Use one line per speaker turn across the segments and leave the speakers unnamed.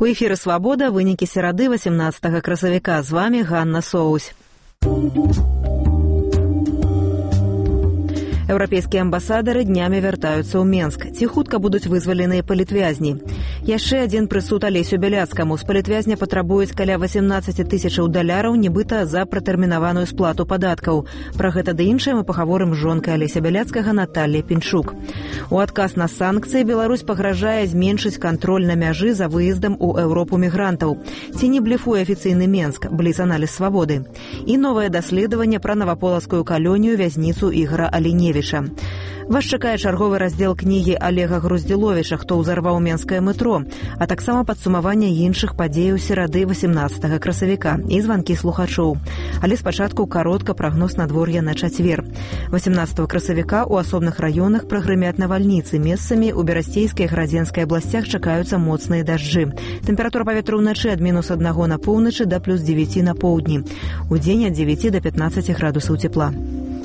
У эфіры «Свабода» вынікі серады 18 красавіка. З вами Ганна Соусь. Еўрапейскія амбасадары днямі вяртаюцца ў Менск. Ці хутка будуць вызваленыя палітвязні? Яшчэ адзін прысуд Алесю Бяляцкаму. З палітвязня патрабуюць каля 18 тысячаў даляраў, нібыта за пратэрмінаваную сплату падаткаў. Пра гэта ды іншае мы пагаворым з жонкай Алеся Бяляцкага Наталлей Пінчук. У адказ на санкцыі Беларусь пагражае зменшыць кантроль на мяжы за выездам у Еўропу мігрантаў. Ці не блефуе афіцыйны Менск? Бліц аналіз «Свабоды». І новае даследаванне пра наваполацкую калонію вязніцу Ігора Аліневіча. Вас чакае чарговы раздзел кнігі Олега Груздзіловіча «Хто ўзарваў менскае метро», а таксама падсумаванне іншых падзеяў серады 18 красавіка і званкі слухачоў. Але спачатку каротка прагноз надвор'я на чацвер. 18 красавіка ў асобных раёнах прагрымяць навальніцы. Месцамі ў Берасцейскай і Градзенскай абласцях чакаюцца моцныя дажджы. Тэмпература паветра ўначы ад -1 на поўначы да +9 на поўдні. Удзень ад 9 до 15 градусаў цепла.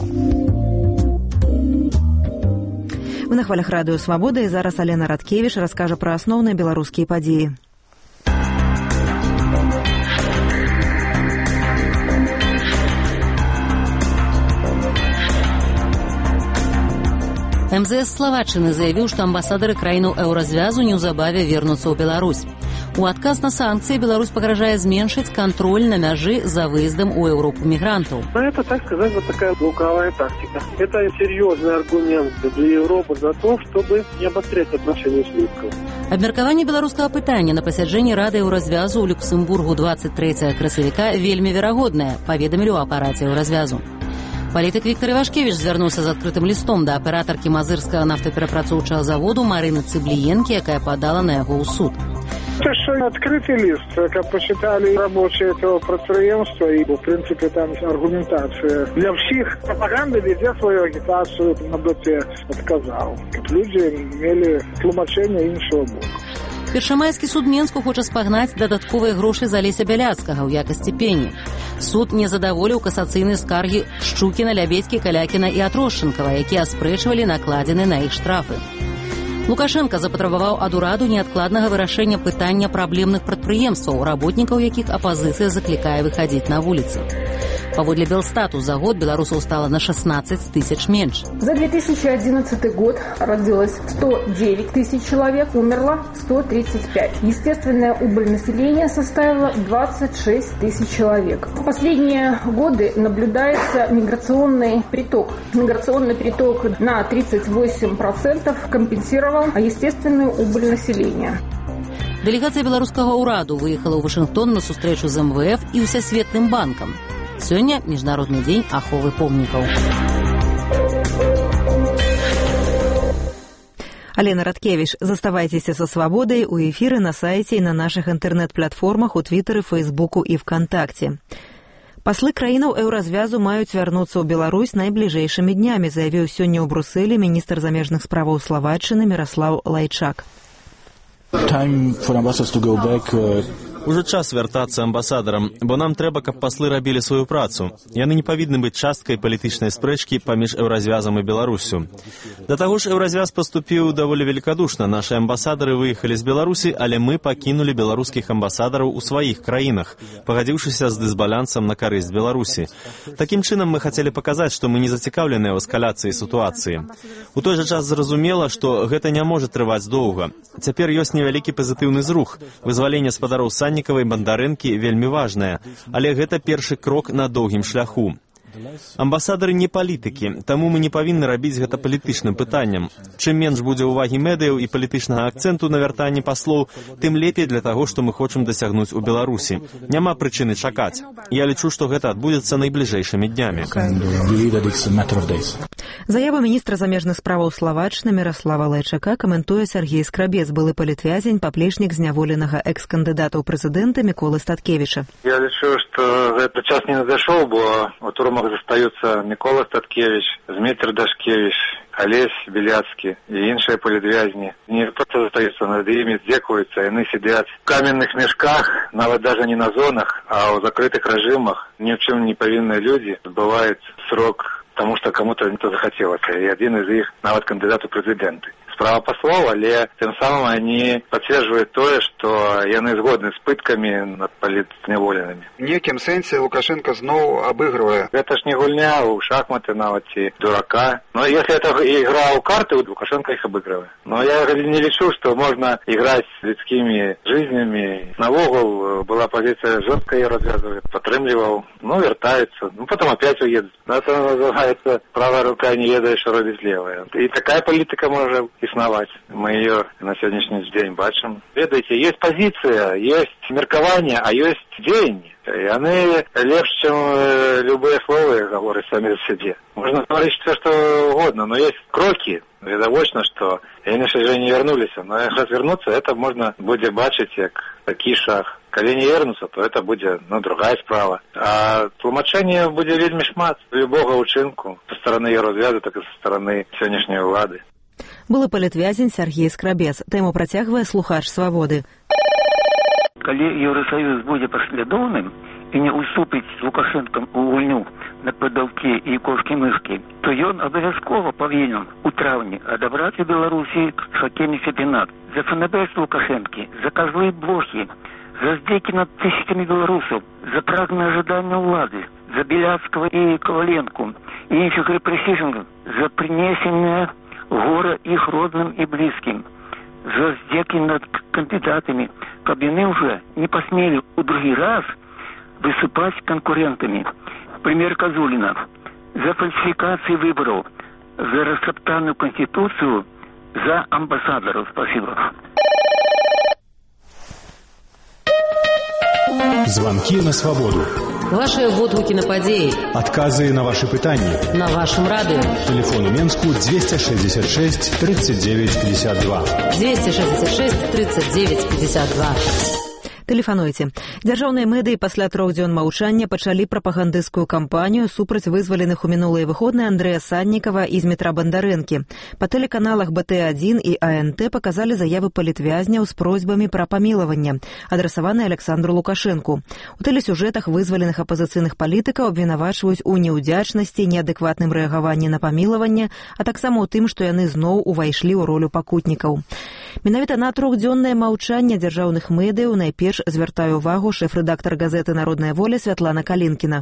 Вы на хвалях радыё «Свабода», і зараз Алена Радкевіч раскажа пра асноўныя беларускія падзеі.
МЗС Словаччыны заявіў, што амбасадары краінаў еўразвязу неўзабаве вернуцца ў Беларусь. У адказ на санкцыі Беларусь пагражае зменшыць кантроль на мяжы за выездам у Еўропу мігрантаў.
Это, так сказать, вот такая лукавая тактика. Это серьезный аргумент для Европы за то, чтобы не обострять отношения с Минском.
Абмеркаванне беларускага пытання на пасяджэнні Рады еўразвязу ў Люксембургу 23 красавіка вельмі верагоднае, паведамілі ў апараце еўразвязу. Палітык Віктор Івашкевіч звярнуўся з адкрытым лістом да аператаркі Мазырскага нафтаперапрацоўчага заводу Марыны Цыбліенкі, якая падала на яго ў суд.
Это что, открытый лист, как посчитали рабочие этого предприятия, и, в принципе, там аргументация. Для всех пропаганда везде свою агитацию на БТ отказал. Люди имели тлумачение іншого боку.
Першамайскі суд Менску хоча спагнаць дадатковыя грошы за Алеся Бяляцкага ў якасці пені. Суд не задаволіў касацыйныя скаргі Шчукіна, Лябедзькі, Калякіна і Атрошчынкава, якія аспрэчвалі накладзены на іх штрафы. Лукашенко запатрабаваў ад ураду неадкладнага вырашэння пытання праблемных прадпрыемстваў, работнікаў якіх апазіцыя заклікае выхадзіць на вуліцы. Паводле Белстату за год белорусов стало на 16 тысяч меньше.
За 2011 год родилось 109 тысяч человек, умерло 135. Естественная убыль населения составила 26 тысяч человек. В последние годы наблюдается миграционный приток. Миграционный приток на 38% компенсировал естественную убыль населения.
Делегация белорусского ураду выехала ў Вашингтон на сустрэчу з МВФ і Всесветным банком. Сёння Міжнародны дзень аховы помнікаў.
Алена Радкевіч, заставайцеся са «Свабодай» у эфіры на сайце і на нашых інтэрнэт-платформах у Твітары, Фейсбуку і ВКонтакце. Паслы краінаў еўразвязу маюць вярнуцца ў Беларусь найбліжэйшымі днямі, заявіў сёння ў Брусэлі міністр замежных справаў Словаччыны Міраслаў Лайчак.
Ужо час вяртацца амбасадарам, бо нам трэба, каб паслы рабілі сваю працу. Яны не павінны быць часткай палітычнай спрэчкі паміж еўразвязам і Беларуссю. Да таго ж еўразвяз паступіў даволі великадушна. Нашы амбасадары выехалі з Беларусі, але мы пакінулі беларускіх амбасадараў у сваіх краінах, пагадзіўшыся з дысбалансам на карысць Беларусі. Такім чынам мы хацелі паказаць, што мы не зацікаўленыя ў эскаляцыі сітуацыі. У той жа час зразумела, што гэта не можа трываць доўга. Цяпер ёсць невялікі пазітыўны зрух. Вызваленне спадароў Саннікава і Бандарэнкі вельмі важнае, але гэта першы крок на доўгім шляху. Амбасадары не палітыкі, таму мы не павінны рабіць гэта палітычным пытаннем. Чым менш будзе ўвагі медыяў і палітычнага акцэнту на вяртанні паслоў, тым лепей для таго, што мы хочам дасягнуць у Беларусі. Няма прычыны чакаць. Я лічу, што гэта адбудзецца найбліжэйшымі днямі.
Заяву міністра замежных справаў Словаччыны Міраслава Лайчака каментуе Сергей Скрабец, былы палітвязень, паплечнік зняволенага экс-кандыдата ў прэзідэнты Міколы Статкевіча.
Я лічу, што гэты час не надышоў, бо у турмах застаюцца Мікола Статкевіч, Зміцер Дашкевіч, Алесь Бяляцкі і іншыя палітвязні. Не проста застаюцца, над імі здзекуюцца, яны сидяць в каменных мяшках, нават даже не на зонах, а ў закрытых рэжымах. Ні ў чым не павінныя людзі адбываюць срок, тому что кому-то это захотелось. И один из них, нават кандидат у президенты. справа паслоў, але тым самым они пацверджваюць тое, што яны згодны з пыткамі над палітзняволенымі.
В некім сэнсе Лукашенко зноў абыгрывае.
Гэта ж не гульня ў шахматы нават ці дурака. Но если это игра ў карты, Лукашенко их обыгрывает. Но я не лечу, что можно играть с людскими жизнями. Навогул была позиция жесткая, я развязываю, подтрымливал, вертается, потом опять уедет. Это называется правая рука не ведает, что робит левая. И такая политика может існаваць. Мы ее на сегодняшний день бачим. Ведаете, есть позиция, есть меркование, а есть дзеянні. И они легче, чем любые слова, говорят сами за себе. Можно говорить все, что угодно, но есть кроки. Видовочно, что они же не вернулись. Но если вернуться, это можно будет бачить как такий шаг. Коли не вернуться, то это будет другая справа. А тлумачення буде вельми шмат любого учинку со стороны Єврозв'язу, так і со стороны сьогоднішньої влади.
Былы палітвязень Сергей Скрабец. Тэму працягвае слухач «Свабоды».
Калі Еўрасаюз будзе паслядоўным і не уступіць з Лукашэнкам у гульню на падаўкі і кошкі-мышкі, то ён абавязкова павінен у траўні адабраць у Беларусі хакейны чэмпіянат. За фанабэс Лукашэнкі, за козлы блохі, за здзекі над тысячамі беларусаў, за прагнае жаданне ўлады, за Беляцкага і Коваленку і іншых рэпрэсіжных, за прынесенне гора іх родным і блізкім, за здзекі над кандыдатамі, каб яны ўжо не пасмелі ў другі раз высыпаць канкурентамі. Пример Козулина. За фальсификации выборов, за растоптанную конституцию, за амбассадоров. Спасибо.
Звонки на свободу.
Ваши водгуки на падеи.
Отказы на ваши пытания.
На вашем радио.
Телефон у Менску 266 39 52.
266 39 52.
Тэлефануйце. Дзяржаўныя медыі пасля 3 дзён маўчання пачалі прапагандысцкую кампанію супраць вызваленых у мінулыя выходныя Андрэя Саннікава і Змітра Бандарэнкі. Па тэлеканалах БТ1 і АНТ паказалі заявы палітвязняў з просьбамі пра памілаванне, адрасаваныя Александру Лукашэнку. У тэлесюжэтах вызваленых апазіцыйных палітыкаў абвінавачваюць у неўдзячнасці, неадэкватным рэагаванні на памілаванне, а таксама ў тым, што яны зноў увайшлі ў ролю пакутнікаў. Менавіта на 3-дзённае маўчанне дзяржаўных медыяў найперш звяртае увагу шэф-рэдактар газеты «Народная воля» Святлана Калінкіна.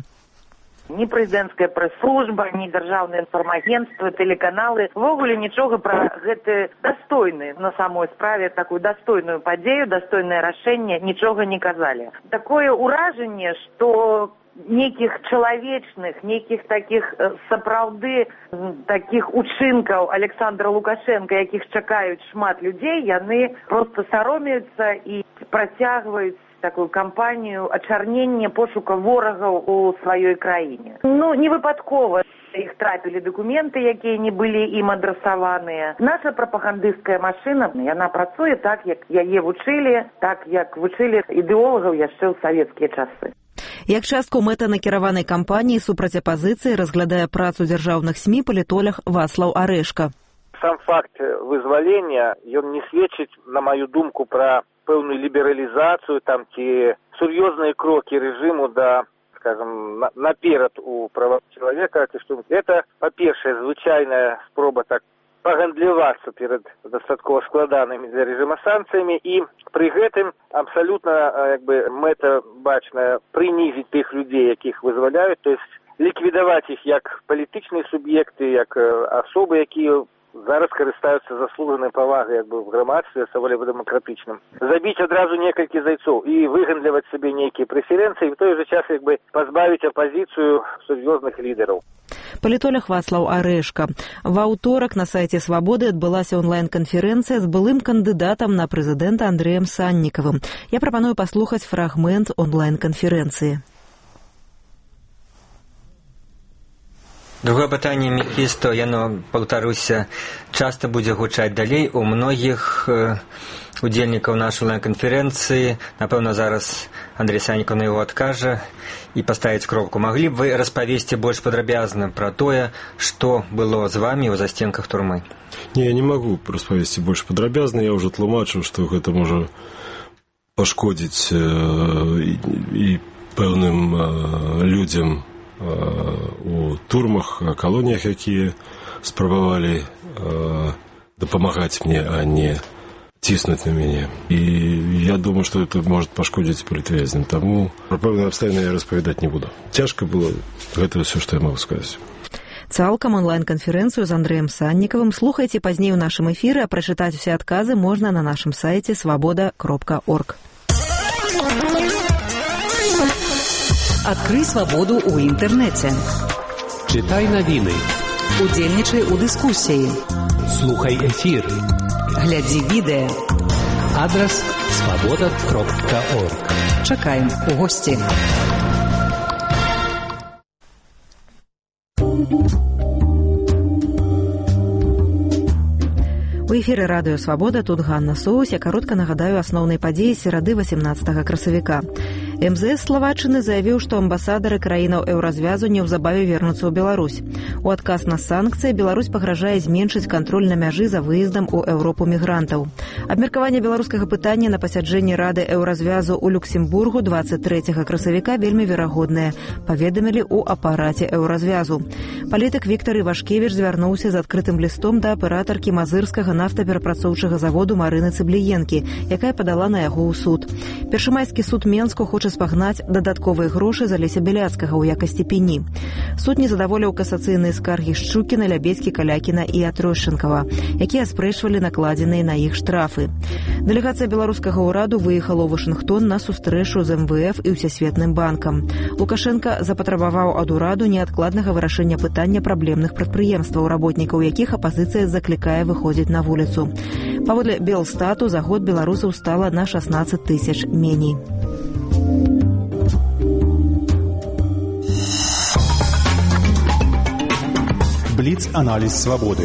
Ні прэзідэнцкая прэс-служба, ні дзяржаўныя інфармагенцтвы, тэлеканалы увогуле нічога пра гэты дастойны на самой справе такую дастойную падзею, дастойнае рашэнне нічога не казалі. Такое ўражанне, што нейкіх чалавечных, нейкіх такіх сапраўды такіх учынкаў Александра Лукашенка, якіх чакаюць шмат людзей, яны проста саромеюцца і працягваюць такую кампанію ачарнення пошука ворагаў у сваёй краіне. Не выпадкова іх трапілі дакументы, якія не былі ім адрасаваныя. Наша прапагандысцкая машына, яна працуе так, як яе вучылі, так, як вучылі ідэолагаў яшчэ ў савецкія часы.
Як частку мэтанакіраванай кампаніі супраць апазіцыі разглядае працу дзяржаўных СМІ палітолог Вацлаў Арэшка.
Сам факт вызвалення, ён не сведчыць, на маю думку, пра пэўную лібералізацыю ці сур'ёзныя крокі рэжыму да, скажем, наперад у правах чалавека. Это, па-першае, звычайная спроба так пагандлівацца перад дастаткова складанымі для рэжыма санкцыямі і пры гэтым абсалютна мэта бачная прынізіць тых людзей, якіх вызваляюць, то есть ліквідаваць іх як палітычныя суб'екты, як асобы, якія зараз карыстаюцца заслужанай павагай в грамадстве, асабліва дэмакратычным. Забіць адразу некалькі зайцоў і выгандліваць сабе нейкія прэферэнцыі, в той жа час пазбавіць апазіцыю сур'ёзных лідараў.
Палітолог Вацлаў Арэшка. Ва ўторак на сайце «Свабоды» адбылася онлайн-канферэнцыя з былым кандыдатам на прэзідэнта Андрэем Саннікавым. Я прапаную паслухаць фрагмент онлайн-канферэнцыі.
Другое пытанне Мефісто, яно, паўтаруся, часта будзе гучаць далей у многіх удзельнікаў нашай онлайн-канферэнцыі. Напэўна, зараз Андрэй Саннікаў на яго адкажа і паставіць кропку. Маглі б вы распавесці больш падрабязна пра тое, што было з вамі ў застенках турмы?
Не, я не магу распавесці больш падрабязна. Я ўжо тлумачыў, што гэта можа пашкодзіць і пэўным людзям у турмах, калоніях, якія спрабавалі помогать мне, а не тиснуть на меня. И я думаю, что это может пошкодить політвязням. Тому про певне обставини я розповідати не буду. Тяжко було, гэта все, что я могу сказать.
Цалкам онлайн-канферэнцыю з Андрэем Саннікавым слухайце пазней у нашым эфіры, а прачытаць усе адказы можна на нашым сайце свабода.орг.
Адкрый свабоду ў інтэрнэце.
Читай навіны.
Удзельнічай у дыскусіі.
Слухай эфір.
Глядзі відэа.
Адрес свобода.орг.
Чакаем у госці.
У эфіры радыё «Свабода», тут Ганна Соус. Я каротка нагадаю асноўныя падзеі серады 18 красавіка. МЗС Словаччыны заявіў, што амбасадары краінаў еўразвязу неўзабаве вернуцца ў Беларусь. У адказ на санкцыі Беларусь пагражае зменшыць кантроль на мяжы за выездам у Еўропу мігрантаў. Абмеркаванне беларускага пытання на пасяджэнні Рады еўразвязу ў Люксембургу 23 красавіка вельмі верагоднае, паведамілі ў апараце еўразвязу. Палітык Віктар Івашкевіч звярнуўся з адкрытым лістом да аператаркі мазырскага нафтаперапрацоўчага заводу Марыны Цыбліенкі, якая падала на яго ў суд. Першамайскі суд Менску хоча спагнаць дадатковыя грошы за Алеся Бяляцкага ў якасці пені. Суд не задаволіў касацыйныя скаргі Шчукіна, Лябедзькі, Калякіна і Атрощенкава, якія аспрэчвалі накладзеныя на іх штрафы. Дэлегацыя беларускага ўраду выехала ў Вашынгтон на сустрэчу з МВФ і Всесветным банкам. Лукашенко запатрабаваў ад ураду неадкладнага вырашэння пытання праблемных прадпрыемстваў, работнікаў якіх апазіцыя заклікае выходзіць на вуліцу. Паводле Белстату за год беларусаў стала на 16 тысяч меней.
Бліц-аналіз свабоды.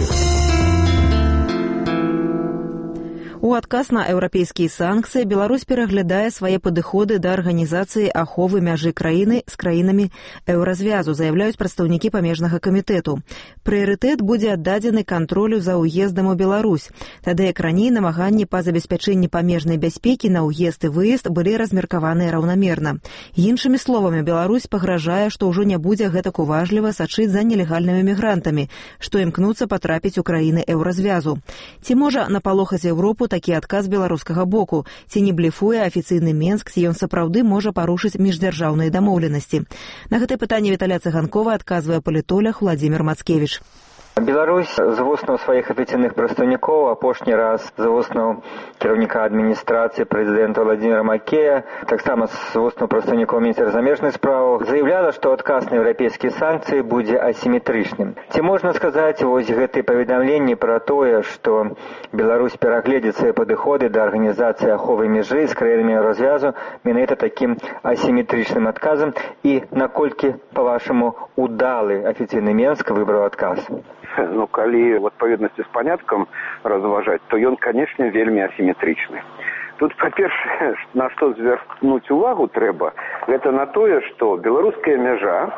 У адказ на еўрапейскія санкцыі Беларусь пераглядае свае падыходы да арганізацыі аховы мяжы краіны з краінамі еўразвязу, заяўляюць прадстаўнікі памежнага камітэту. Прыярытэт будзе аддадзены кантролю за ўездам у Беларусь. Тады як раней намаганні па забеспячэнні памежнай бяспекі на ўезд і выезд былі размеркаваныя раўнамерна. Іншымі словамі, Беларусь пагражае, што ўжо не будзе гэтак уважліва сачыць за нелегальнымі мігрантамі, што імкнуцца патрапіць у краіны еўразвязу. Ці можа напалохаць Еўропу такі адказ беларускага боку? Ці не блефуе афіцыйны Менск, ці ён сапраўды можа парушыць міждзяржаўныя дамоўленасці? На гэтае пытанне Віталя Цыганкова адказвае палітолог Владзімір Мацкевіч.
Беларусь з вуснаў сваіх афіцыйных прадстаўнікоў, апошні раз з вуснаў кіраўніка адміністрацыі прэзідэнта Владзіміра Макея, таксама з вуснаў прадстаўнікоў міністра замежных спраў, заяўляла, што адказ на еўрапейскія санкцыі будзе асіметрычным. Ці можна сказаць вось гэтыя паведамленні пра тое, што Беларусь перагледзіць свае падыходы да арганізацыі аховы мяжы з краінамі еўразвязу менавіта такім асіметрычным адказам, і наколькі, па-вашаму, удалы афіцыйны Менск выбраў адказ?
Ну, калі в адпаведнасці з паняткам разважаць, то ён, канешне, вельмі асіметрычны. Тут, па-першае, на што звярнуць увагу трэба, гэта на тое, што беларуская мяжа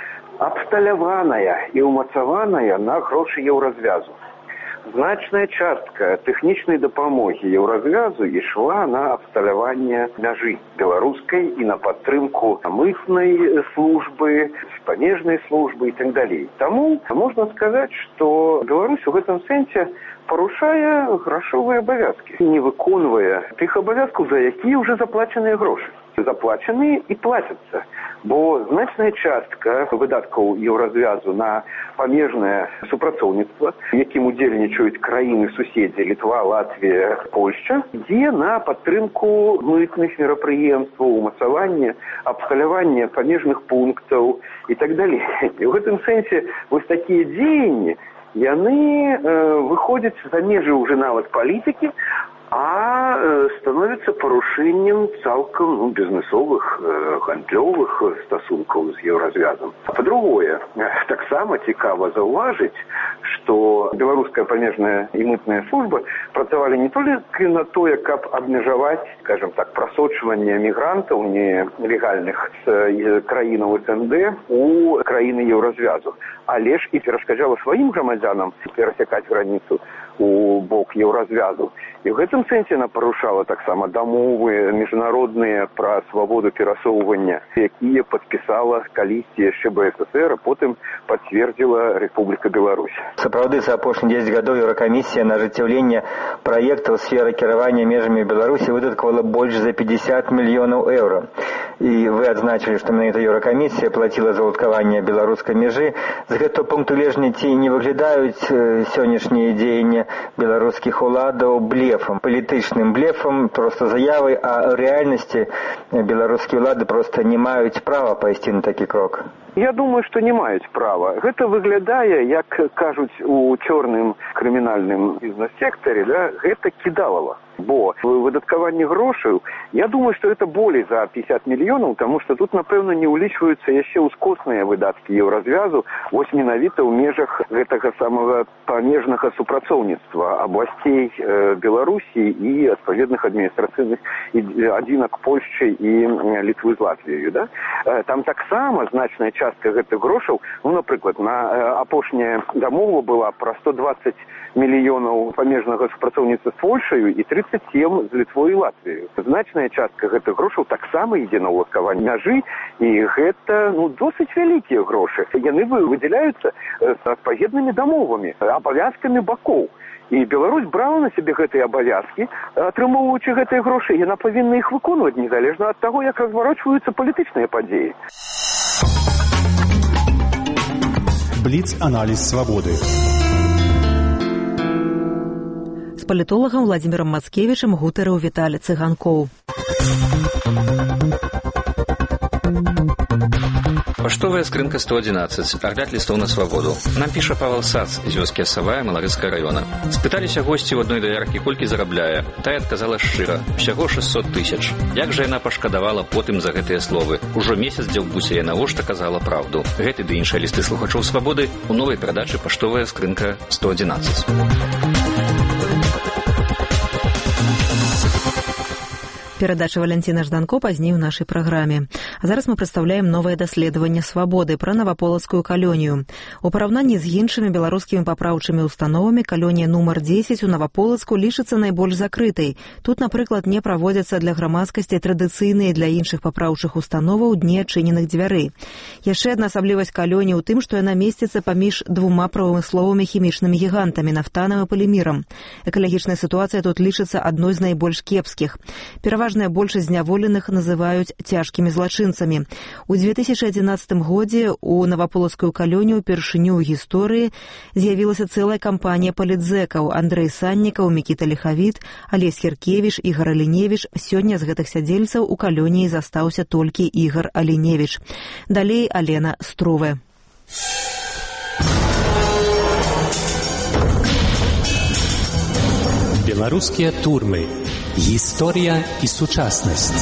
абсталяваная і ўмацаваная на грошы еўразвязу. Значная частка тэхнічнай дапамогі еўразвязу ішла на абсталяванне мяжы беларускай і на падтрымку мытнай службы, памежнай службы і так далей. Таму можна сказаць, што Беларусь у гэтым сэнсе парушае грашовыя абавязкі, не выконвае тых абавязкаў, за якія ўжо заплачаныя грошы. Заплачаны і плацяцца, бо значная частка выдаткаў еўразвязу на памежнае супрацоўніцтва, якім удзельнічаюць краіны-суседзі Літва, Латвія, Польшча, ідзе на падтрымку мытных мерапрыемстваў, умацаванне, абсталяванне памежных пунктаў і так далей. І ў гэтым сэнсе вось такія дзеянні, яны выходзяць за межы ўжо нават палітыкі, а становіцца парушэннем цалкам бізнесовых, гандлёвых стасункаў з еўразвязам. А па-другое, таксама цікава заўважыць, што беларуская памежная і мытная служба працавалі не толькі на тое, каб абмежаваць, скажем так, прасочванне мігрантаў нелегальных з краінаў СНД у краіны еўразвязу, але ж і перашкаджала сваім грамадзянам перасякаць граніцу у бок еўразвязу. І ў гэтым сэнсе яна парушала таксама дамовы міжнародныя пра свабоду перасоўвання, якія падпісала калісьці яшчэ БССР, а потым пацвердзіла Рэспубліка Беларусь.
Сапраўды, за апошнія 10 гадоў Еўракамісія на ажыццяўленне праектаў сферы кіравання межамі Беларусі выдаткавала больш за 50 мільёнаў еўра. І вы адзначылі, што менавіта Еўракамісія плаціла за ўладкаванне беларускай мяжы. З гэтага пункту гледжання ці не выглядаюць сённяшнія дзеянні беларускіх уладаў блефам, палітычным блефам, проста заявай, а ў рэальнасці беларускія ўлады проста не маюць права пайсці на такі крок?
Я думаю, што не маюць права. Гэта выглядае, як кажуць у чорным крымінальным бізнес-сектары, да, гэта кідалава. Бо выдаткаванне грошаў, я думаю, што гэта болей за 50 мільёнаў, таму што тут, напэўна, не ўлічваюцца яшчэ ўскосныя выдаткі еўразвязу, вось менавіта ў межах гэтага самага памежнага супрацоўніцтва абласцей Беларусі і адпаведных адміністрацыйных адзінак Польшчы і Літвы з Латвіяю. Да? Там таксама значная частка гэтых грошаў, ну, напрыклад, на апошняя дамова была пра 120 мільёнаў памежнага супрацоўніцтва з Польшаю і 37 з Літвой і Латвіяю. Значная частка гэтых грошаў таксама ідзе на ўладкаванне мяжы, і гэта досыць вялікія грошы. Яны выдзяляюцца з адпаведнымі дамовамі, абавязкамі бакоў. І Беларусь брала на сябе гэтыя абавязкі, атрымоўваючы гэтыя грошы, яна павінна іх выконваць незалежна ад таго, як разварочваюцца палітычныя падзеі.
Бліц-аналіз свабоды.
З палітолагам Владзімірам Мацкевічам гутарыў Віталій Цыганкоў.
Паштовая скрынка 111. Агляд лістоў на свабоду. Нам піша Павел Сац з вёскі Асавая Маларыцкага района. Спыталіся госці ў адной даяркі, колькі зарабляе. Тая адказала шчыра. Усяго 600 000. Як жа яна пашкадавала потым за гэтыя словы. Ужо месяц дзяўбуся я навошта казала праўду. Гэты ды іншыя лісты слухачоў свабоды у новай перадачы Паштовая скрынка 111.
Перадача Валянціна Жданко пазней у нашай праграме. А зараз мы прадстаўляем новае даследаванне свабоды пра Наваполацкую калонію. У параўнанні з іншымі беларускімі папраўчымі установамі калонія нумар 10 у Наваполацку лічыцца найбольш закрытай. Тут, напрыклад, не праводзяцца для грамадскасці традыцыйныя для іншых папраўчых установаў дні адчыненых дзвярэй. Яшчэ адна асаблівасць калоніі ў тым, што яна месціцца паміж двума прамысловымі хімічнымі гігантамі нафтанам і палімірам. Экалагічная сітуацыя тут лічыцца адной з найбольш кепскіх. Пераважная большасць зняволеных называюць цяжкімі злачынцамі. У 2011 годзе у Наваполацкую калонію упершыню ў гісторыі з'явілася цэлая кампанія палітзэкаў: Андрэй Саннікаў, Мікіта Ліхавіт, Алесь Хіркевіч, Ігар Аліневіч. Сёння з гэтых сядзельцаў у калоніі застаўся толькі Ігар Аліневіч. Далей Алена Струве.
Беларускія турмы. Гісторыя і сучаснасць.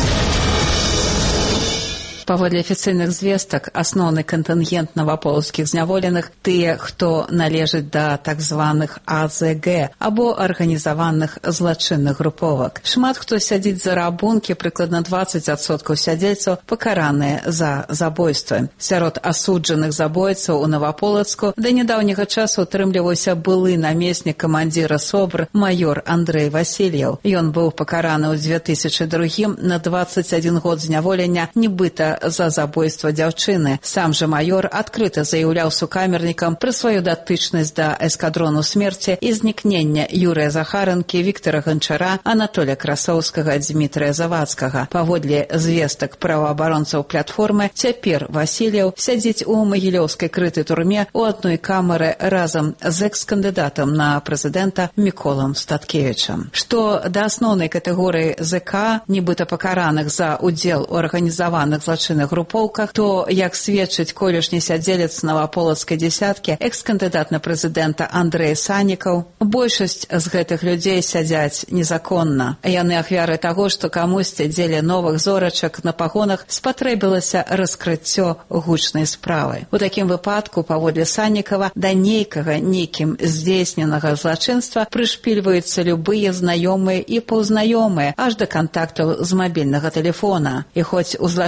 Паводле афіцыйных звестак, асноўны кантынгент наваполацкіх зняволеных – тыя, хто належыць да так званых АЗГ, або арганізаваных злачынных груповак. Шмат хто сядзіць за рабункі, прыкладна 20% сядзельцаў пакараныя за забойствы. Сярод асуджаных забойцаў у Наваполацку да нядаўняга часу утрымліваўся былы намеснік камандзіра СОБР майор Андрэй Васильеў. Ён быў пакараны ў 2002 на 21 год зняволення, нібыта за забойства дзяўчыны. Сам жа майор адкрыта заяўляў сукамернікам пра сваю датычнасць да эскадрону смерці і знікнення Юрыя Захаранкі, Віктара Ганчара, Анатолія Красоўскага, Дмітрыя Завадскага. Паводле звестак праваабаронцаў платформы, цяпер Васильеў сядзіць у магілёўскай крытай турме ў адной камеры разам з экс-кандыдатам на прэзідэнта Міколам Статкевічам. Што да асноўнай катэгорыі ЗК, нібыта пакараных за удзел у арганізаваных злачынных групоўках, то, як сведчыць колішні сядзелец Наваполацкай дзесяткі, экс-кандыдат на прэзідэнта Андрэй Саннікаў, большасць з гэтых людзей сядзяць незаконна. Яны ахвяры таго, што камусьці дзеля новых зорачак на пагонах спатрэбілася раскрыццё гучнай справы. У такім выпадку, паводле Саннікава, да нейкім здзейсненага злачынства прышпільваюцца любыя знаёмыя і паўзнаёмыя, аж да кантактаў з мабільнага тэлефона. І хоць у злачынстве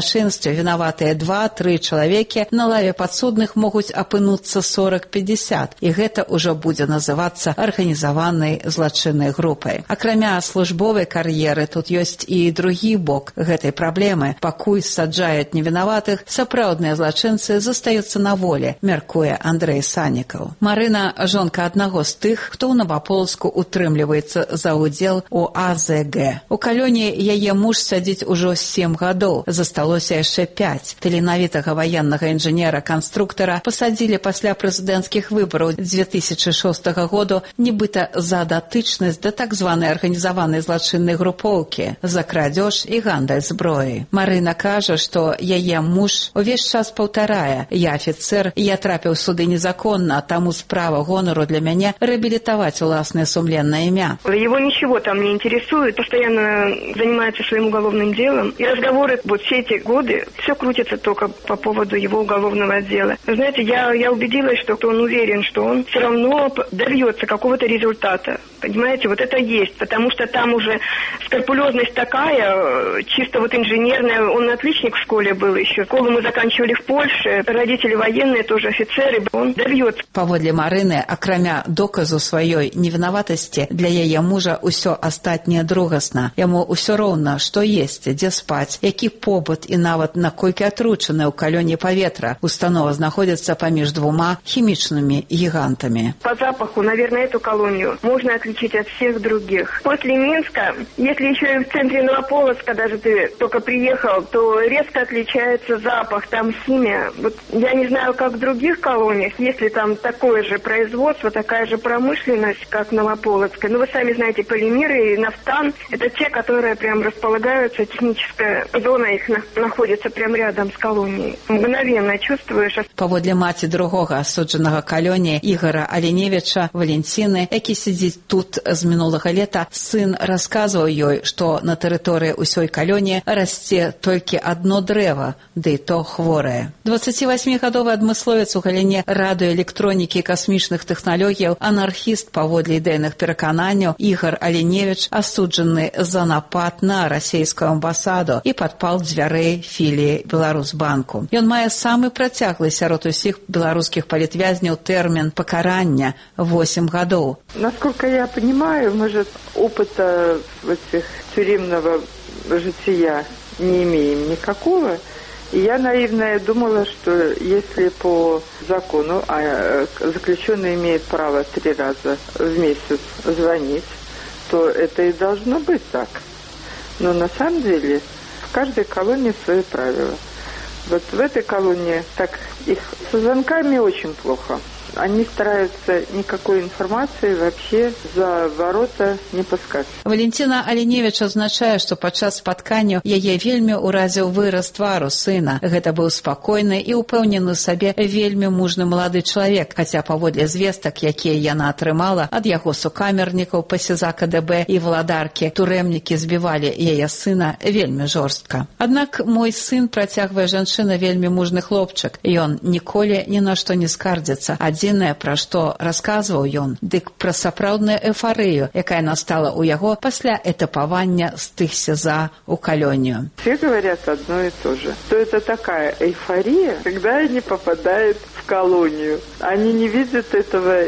Нарэшце, вінаватыя 2-3 чалавекі на лаве падсудных могуць апынуцца 40-50, і гэта ўжо будзе называцца арганізаванай злачыннай групай. Акрамя службовай кар'еры, тут ёсць і другі бок гэтай праблемы. Пакуль саджаюць невінаватых, сапраўдныя злачынцы застаюцца на волі, мяркуе Андрэй Саннікаў. Марына – жонка аднаго з тых, хто ў Новаполацку утрымліваецца за ўдзел у АЗГ. У калоні яе муж сядзіць ужо 7 гадоў, засталося яшчэ 5. Таленавітага ваеннага інжынера-канструктара пасадзілі пасля прэзідэнцкіх выбараў 2006 году, нібыта за датычнасць да так званай арганізаванай злачыннай групоўкі, за крадзеж і гандаль зброі. Марына кажа, што яе муж увесь час паўтарае: «Я афіцэр, я трапіў суды незаконна, таму справа гонору для мяне реабилитовать уласное сумленное имя».
Его ничего там не интересует, постоянно занимается своим уголовным делом. И разговоры вот все эти годы, все крутится только по поводу его уголовного дела. Вы знаете, я убедилась, что он уверен, что он все равно добьется какого-то результата. Понимаете, вот это есть, потому что там уже скрупулезность такая, чисто вот инженерная. Он отличник в школе был еще. Школу мы заканчивали в Польше, родители военные, тоже офицеры. Он добьется.
Паводле Марыны, акрамя доказу сваёй невінаватасці, для яе мужа ўсё астатняе другасна. Яму ўсё роўна, што есці, дзе спаць, які побыт і нават наколькі атручаны ў калёне паветра. Установа знаходзіцца паміж двума хімічнымі гігантамі.
По запаху, наверное, эту колонию можно отличить от всех других. После Минска, если еще и в центре Новополоцка даже ты только приехал, то резко отличается запах, там химия. Вот я не знаю, как в других колониях, если там такое же производство, такая же промышленность, как в Новополоцкой. Ну, вы сами знаете, полимеры и нафтан – это те, которые прям располагаются, техническая зона их находится прям рядом с колонией. Мгновенно чувствуешь.
Паводле маці другога асуджанага калоніі Ігора Аленевіча, Валенціны, які сидзіць тут з мінулага лета, сын расказваў ёй, што на тэрыторыі ўсёй калоніі расце толькі адно дрэва, ды і то хворае. 28-гадовы адмысловец у галіне радыёэлектронікі і касмічных тэхналогіяў, анархіст паводле ідэйных перакананняў, Ігор Аленевіч асуджаны за напад на расійскую амбасаду і падпал дзвярэй філіі Беларусбанку. Ён мае самы працяглы сярод усіх беларускіх палітвязняў тэрмін пакарання 8 гадоў.
Насколько я понимаю, может, опыта этих тюремного жития не имеем никакого. И я наивная думала, что если по закону заключенный имеет право 3 раза в месяц звонить, то это и должно быть так. Но на самом деле в каждой колонии свои правила. Вот в этой колонии так их со звонками очень плохо. Они стараются никакой информации вообще за ворота не пускать.
Валентина Аленевіч азначае, што падчас спаткання яе вельмі ўразіў выраз твару сына. Гэта быў спакойны і ўпэўнены сабе вельмі мужны малады чалавек, хаця паводле звестак, якія яна атрымала ад яго сукамернікаў, пасяза КДБ і валадаркі, турэмнікі збівалі яе сына вельмі жорстка. Аднак мой сын, працягвае жанчына, вельмі мужны хлопчык. Ён ніколі ні на што не скардзіцца. Адзінае, пра што расказваў ён, дык пра сапраўдную эйфарыю, якая настала ў яго пасля этапавання з тых СИЗА у калонию.
Все говорят одно и то же, что это такая эйфория, когда они попадают в колонию. Они не видят этого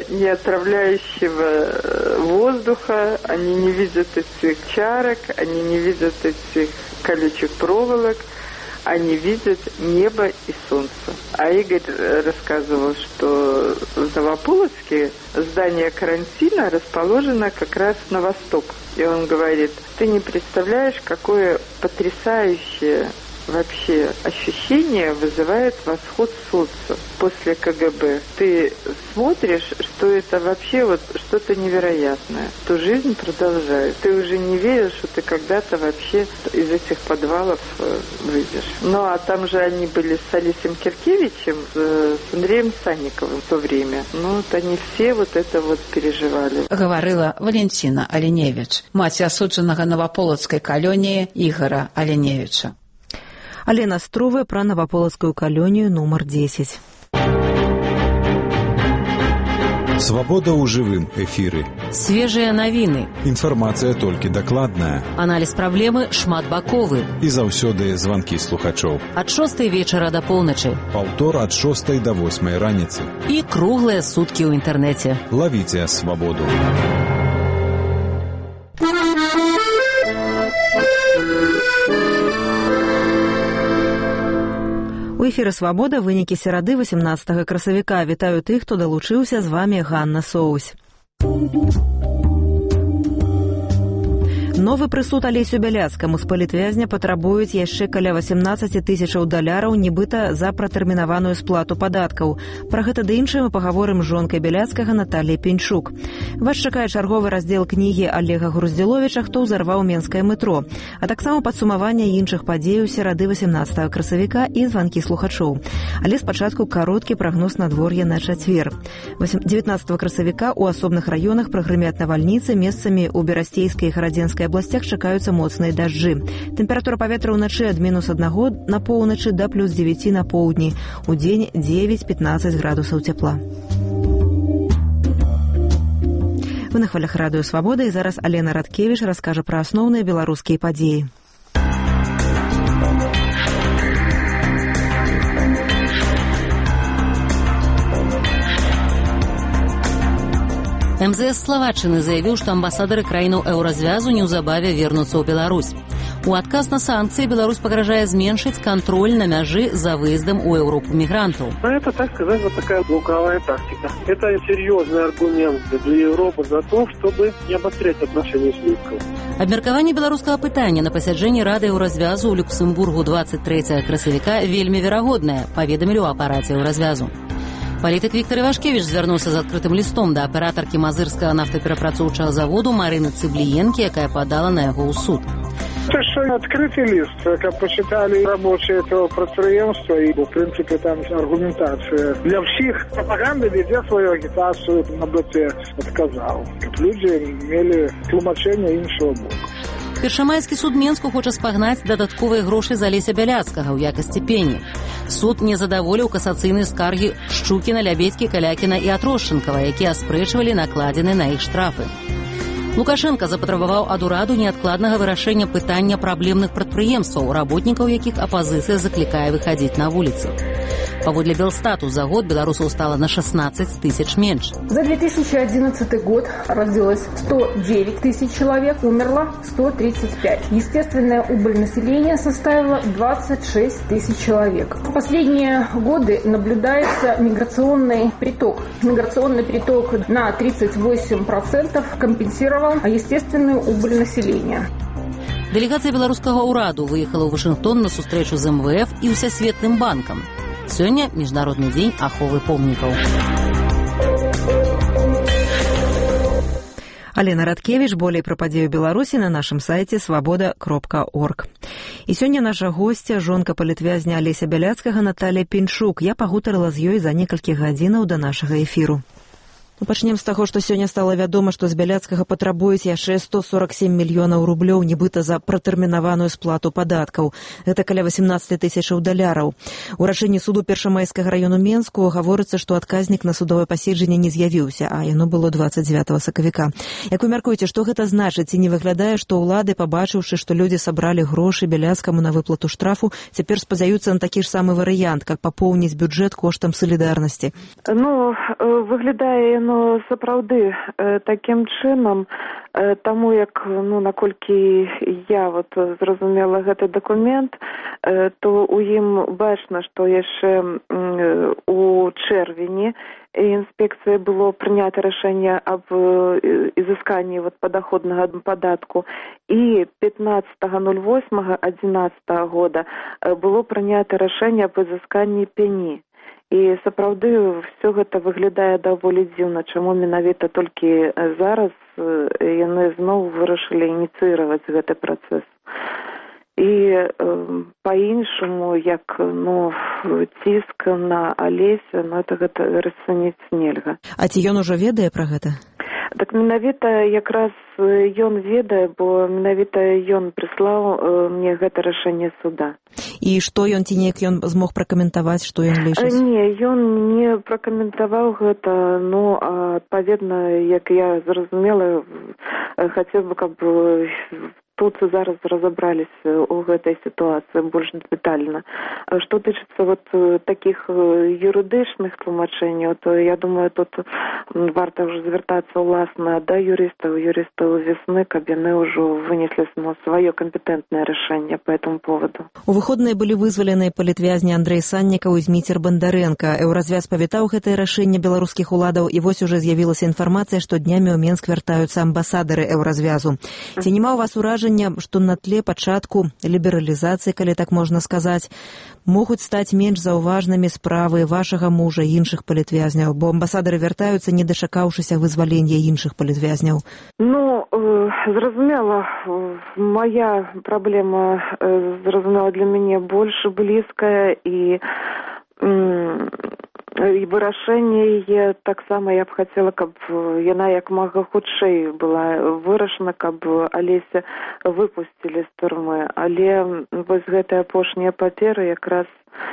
неотравляющего воздуха, они не видят этих чарок, они не видят этих колючих проволок, они видят небо и солнце. А Игорь рассказывал, что в Новополоцке здание карантина расположено как раз на восток. И он говорит, ты не представляешь, какое потрясающее вообще ощущение вызывает восход солнца после КГБ. Ты смотришь, что это вообще вот что-то невероятное, что жизнь продолжает. Ты уже не веришь, что ты когда-то вообще из этих подвалов выйдешь. Ну, а там же они были с Олесем Киркевичем, с Андреем Санниковым в то время. Ну, вот они все вот это вот переживали.
Говорила Валентина Аленевіч, мать асуджанага Новополоцкай калоніі Ігора Аленевіча.
Алена Струве про Новополоцкую колонию номер 10.
Свабода ў жывым эфіры.
Свежыя навіны.
Інфармацыя толькі дакладная.
Аналіз праблемы шматбаковы.
І заўсёды званкі слухачоў.
Ад 6 вечара да поўначы.
Паўтор ад 6 да 8 раніцы.
І круглыя суткі ў інтэрнэце.
Лавіце свабоду.
У эфіры «Свабода» вынікі серады 18 красавіка. Вітаю тых, хто далучыўся, з вамі Ганна Соусь. Новы прысуд Алесю Бяляцкаму з палітвязня патрабуюць яшчэ каля 18 тысячаў даляраў, нібыта за пратэрмінаваную сплату падаткаў. Пра гэта ды іншае мы пагаворым з жонкай Бяляцкага Натальяй Пеньчук. Вас чакае чарговы раздзел кнігі Олега Груздзіловіча «Хто ўзарваў менскае метро», а таксама падсумаванне іншых падзеяў серады 18 красавіка і званкі слухачоў. Але спачатку кароткі прагноз надвор'я на чацвер. 19 красавіка ў асобных раёнах прагрымяць навальніцы, месцамі ў Берасцейскай і Гарадзенскай областях чакаюцца моцныя дажджы. Тэмпература паветра ўначы ад -1 на поўначы да +9 на поўдні. Удзень 9-15 градусаў цяпла. Вы на хвалях радыё «Свабода», і зараз Алена Радкевіч раскажа пра асноўныя беларускія падзеі.
МЗС Словаччыны заявіў, што амбасадары краінаў еўразвязу неўзабаве вернуцца ў Беларусь. У адказ на санкцыі Беларусь пагражае зменшыць кантроль на мяжы за выездом у Европу мигрантов.
Это, так сказать, вот такая луковая тактика. Это серьезный аргумент для Европы за то, чтобы не обострять отношения с Минском.
Абмеркаванне беларускага пытання на пасяджэнні Рады еўразвязу ў Люксембургу 23 красавіка вельмі верагоднае, паведамілі ў апараце еўразвязу. Палітык Віктор Івашкевіч звярнуўся з адкрытым лістом да аператаркі Мазырскага нафтаперапрацоўчага заводу Марыны Цыбліенкі, якая подала на яго ў суд.
Это что открытый лист, как посчитали рабочие этого предприятия, и в принципе там аргументация. Для всех пропаганда везде свою агитацию на БТ отказал. Люди имели тлумачение іншого боку.
Першамайскі суд Менску хоча спагнаць дадатковыя грошы за Алеся Бяляцкага ў якасці пені. Суд не задаволіў касацыйныя скаргі Шчукіна, Лябедзькі, Калякіна і Атрошчынкава, якія аспрэчвалі накладзены на іх штрафы. Лукашенко запатрабаваў ад ураду неадкладнага вырашэння пытання праблемных прадпрыемстваў, работнікаў якіх апазіцыя заклікае выхадзіць на вуліцы. Паводле Белстату за год белорусов стало на 16 тысяч меньше.
За 2011 год родилось 109 тысяч человек, умерло 135. Естественная убыль населения составила 26 тысяч человек. В последние годы наблюдается миграционный приток. Миграционный приток на 38% компенсировал естественную убыль населения.
Делегация белорусского ураду выехала в Вашингтон на сустрэчу з МВФ и Всесветным банком. Сегодня Международный день аховы помнікаў.
Алена Радкевіч, болей пра падзею Беларусі на нашым сайце свабода.орг. І сёння наша госця, жонка палітвязня Алеся Бяляцкага Наталья Пеньчук. Я пагутарыла з ёй за некалькі гадзінаў да нашага эфіру. Пачнем з таго, што сёння стала вядома, што з Бяляцкага патрабуюць яшчэ 147 мільёнаў рублёў, нібыта за пратэрмінаваную сплату падаткаў. Гэта каля 18 тысячаў даляраў. У рашэнні суду Першамайскага раёну Менску гаворыцца, што адказнік на судовае паседжанне не з'явіўся, а яно было 29 сакавіка. Як вы мяркуеце, што гэта значыць? І не выглядае, што ўлады, пабачыўшы, што людзі сабралі грошы Бяляцкаму на выплату штрафу, цяпер спадзяюцца на такі ж самы варыянт, как папоўніць бюджэт коштам салідарнасці?
Выглядае сапраўды такім чынам, таму як наколькі я зразумела гэты дакумент, то у ім бачна, што яшчэ у чэрвені інспекцыі было прынята рашэнне аб изысканні падаходнага падатку, і 15.08.11 года было прынята рашэнне аб изысканні пені. І сапраўды все гэта выглядае даволі дзіўна, чаму менавіта толькі зараз яны зноў вырашылі ініцыраваць гэты працэс. І па-іншаму, як ціск на Алеся, гэта расцаніць нельга.
А ці ён ужо ведае пра гэта?
Так менавіта якраз ён ведае, бо менавіта ён прыслаў мне гэта рашэнне суда.
І што ён ці неяк ён змог пракаментаваць, што ён лічыць?
Не, ён не пракаментаваў гэта, но адпаведна, як я зразумела, хацеў бы, каб тут зараз разобраліся у гэтай сітуацыі больш дэтальна. Што тычыцца вот такіх юрыдычных тлумачэнняў, то я думаю, тут варта ўжо звяртацца ўласна да юрыстаў весны, каб яны ўжо вынеслі сваё кампетэнтнае рашэнне по этому поводу.
У выходныя былі вызваленыя палітвязні Андрэй Саннікаў і Зміцер Бандарэнка. Еўразвяз павітаў гэтае рашэнне беларускіх уладаў, і вось уже з'явілася інфармацыя, што днямі ў Менск вяртаюцца амбасадары еўразвязу. Ці няма ў вас уражання, што на тле пачатку лібералізацыі, калі так можна сказаць, могуць стаць менш заўважнымі справы вашага мужа і іншых палітвязняў, бо амбасадары вяртаюцца, не дачакаўшыся вызвалення іншых палітвязняў?
Ну, зразумела, моя праблема, зразумела, для мяне больш блізкая, і вырашэнне яе таксама я б хацела, каб яна як мага хутчэй была вырашана, каб Алеся выпусцілі з турмы. Але вось гэтыя апошнія паперы якраз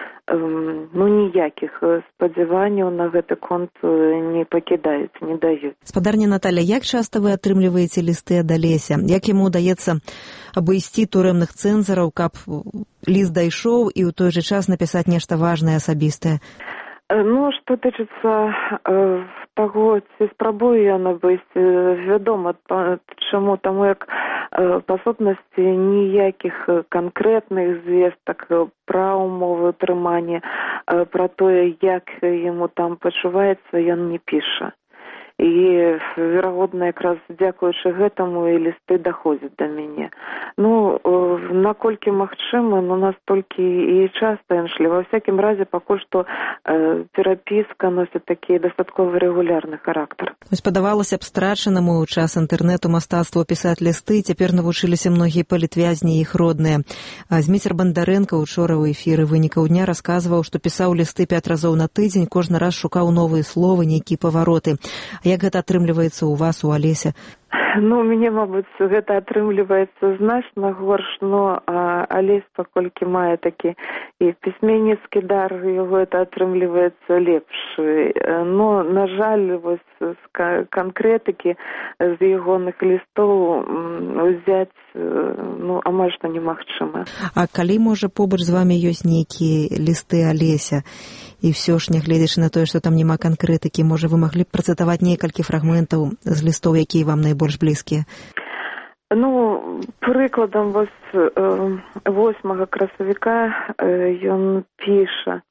ніякіх спадзяванняў на гэты конт не пакідаюць, не даюць.
Спадарня Наталя, як часта вы атрымліваеце лісты ад Алеся? Як яму удаецца абысці турэмных цэнзараў, каб ліст дайшоў і ў той жа час напісаць нешта важнае асабістае?
Ну, што тычыцца таго, ці спрабуе ён абысці, вядома, чаму, таму як па сутнасці ніякіх канкрэтных звестак пра ўмовы трымання, пра тое, як яму там пачуваецца, ён не піша. І, верагодна, якраз дзякуючы гэтаму і лісты даходзяць да мяне. Ну, наколькі магчыма, но настолькі і часта ішлі. Ва всякім разе, пакуль што перапіска носіць такі дастаткова рэгулярны характар.
Падавалася б страчанаму ў час інтэрнэту мастацтву пісаць лісты, цяпер навучыліся многія палітвязні і іх родныя. Зміцер Бандарэнка учора ў эфіры «Вынікаў дня» расказваў, што пісаў лісты 5 разоў на тыдзень, кожны раз шукаў новыя словы, нейкія павароты. Як гэта атрымліваецца ў вас, у Алеся?
Ну, мне, мабыць, гэта атрымліваецца значна горш, но Алесь, паколькі мае такі і пісьменніцкі дар, яго гэта атрымліваецца лепш. Но, на жаль, вось з канкрэтыкі з ягоных лістоў узяць амаль што немагчыма.
А калі, можа, побач з вамі ёсць нейкія лісты Алеся, і ўсё ж, нягледзячы на тое, што там няма канкрэтыкі, можа, вы маглі б працытаваць некалькі фрагментаў з лістоў, якія вам найбольш блізкія?
Ну, прыкладам, вось 8 красавіка ён піша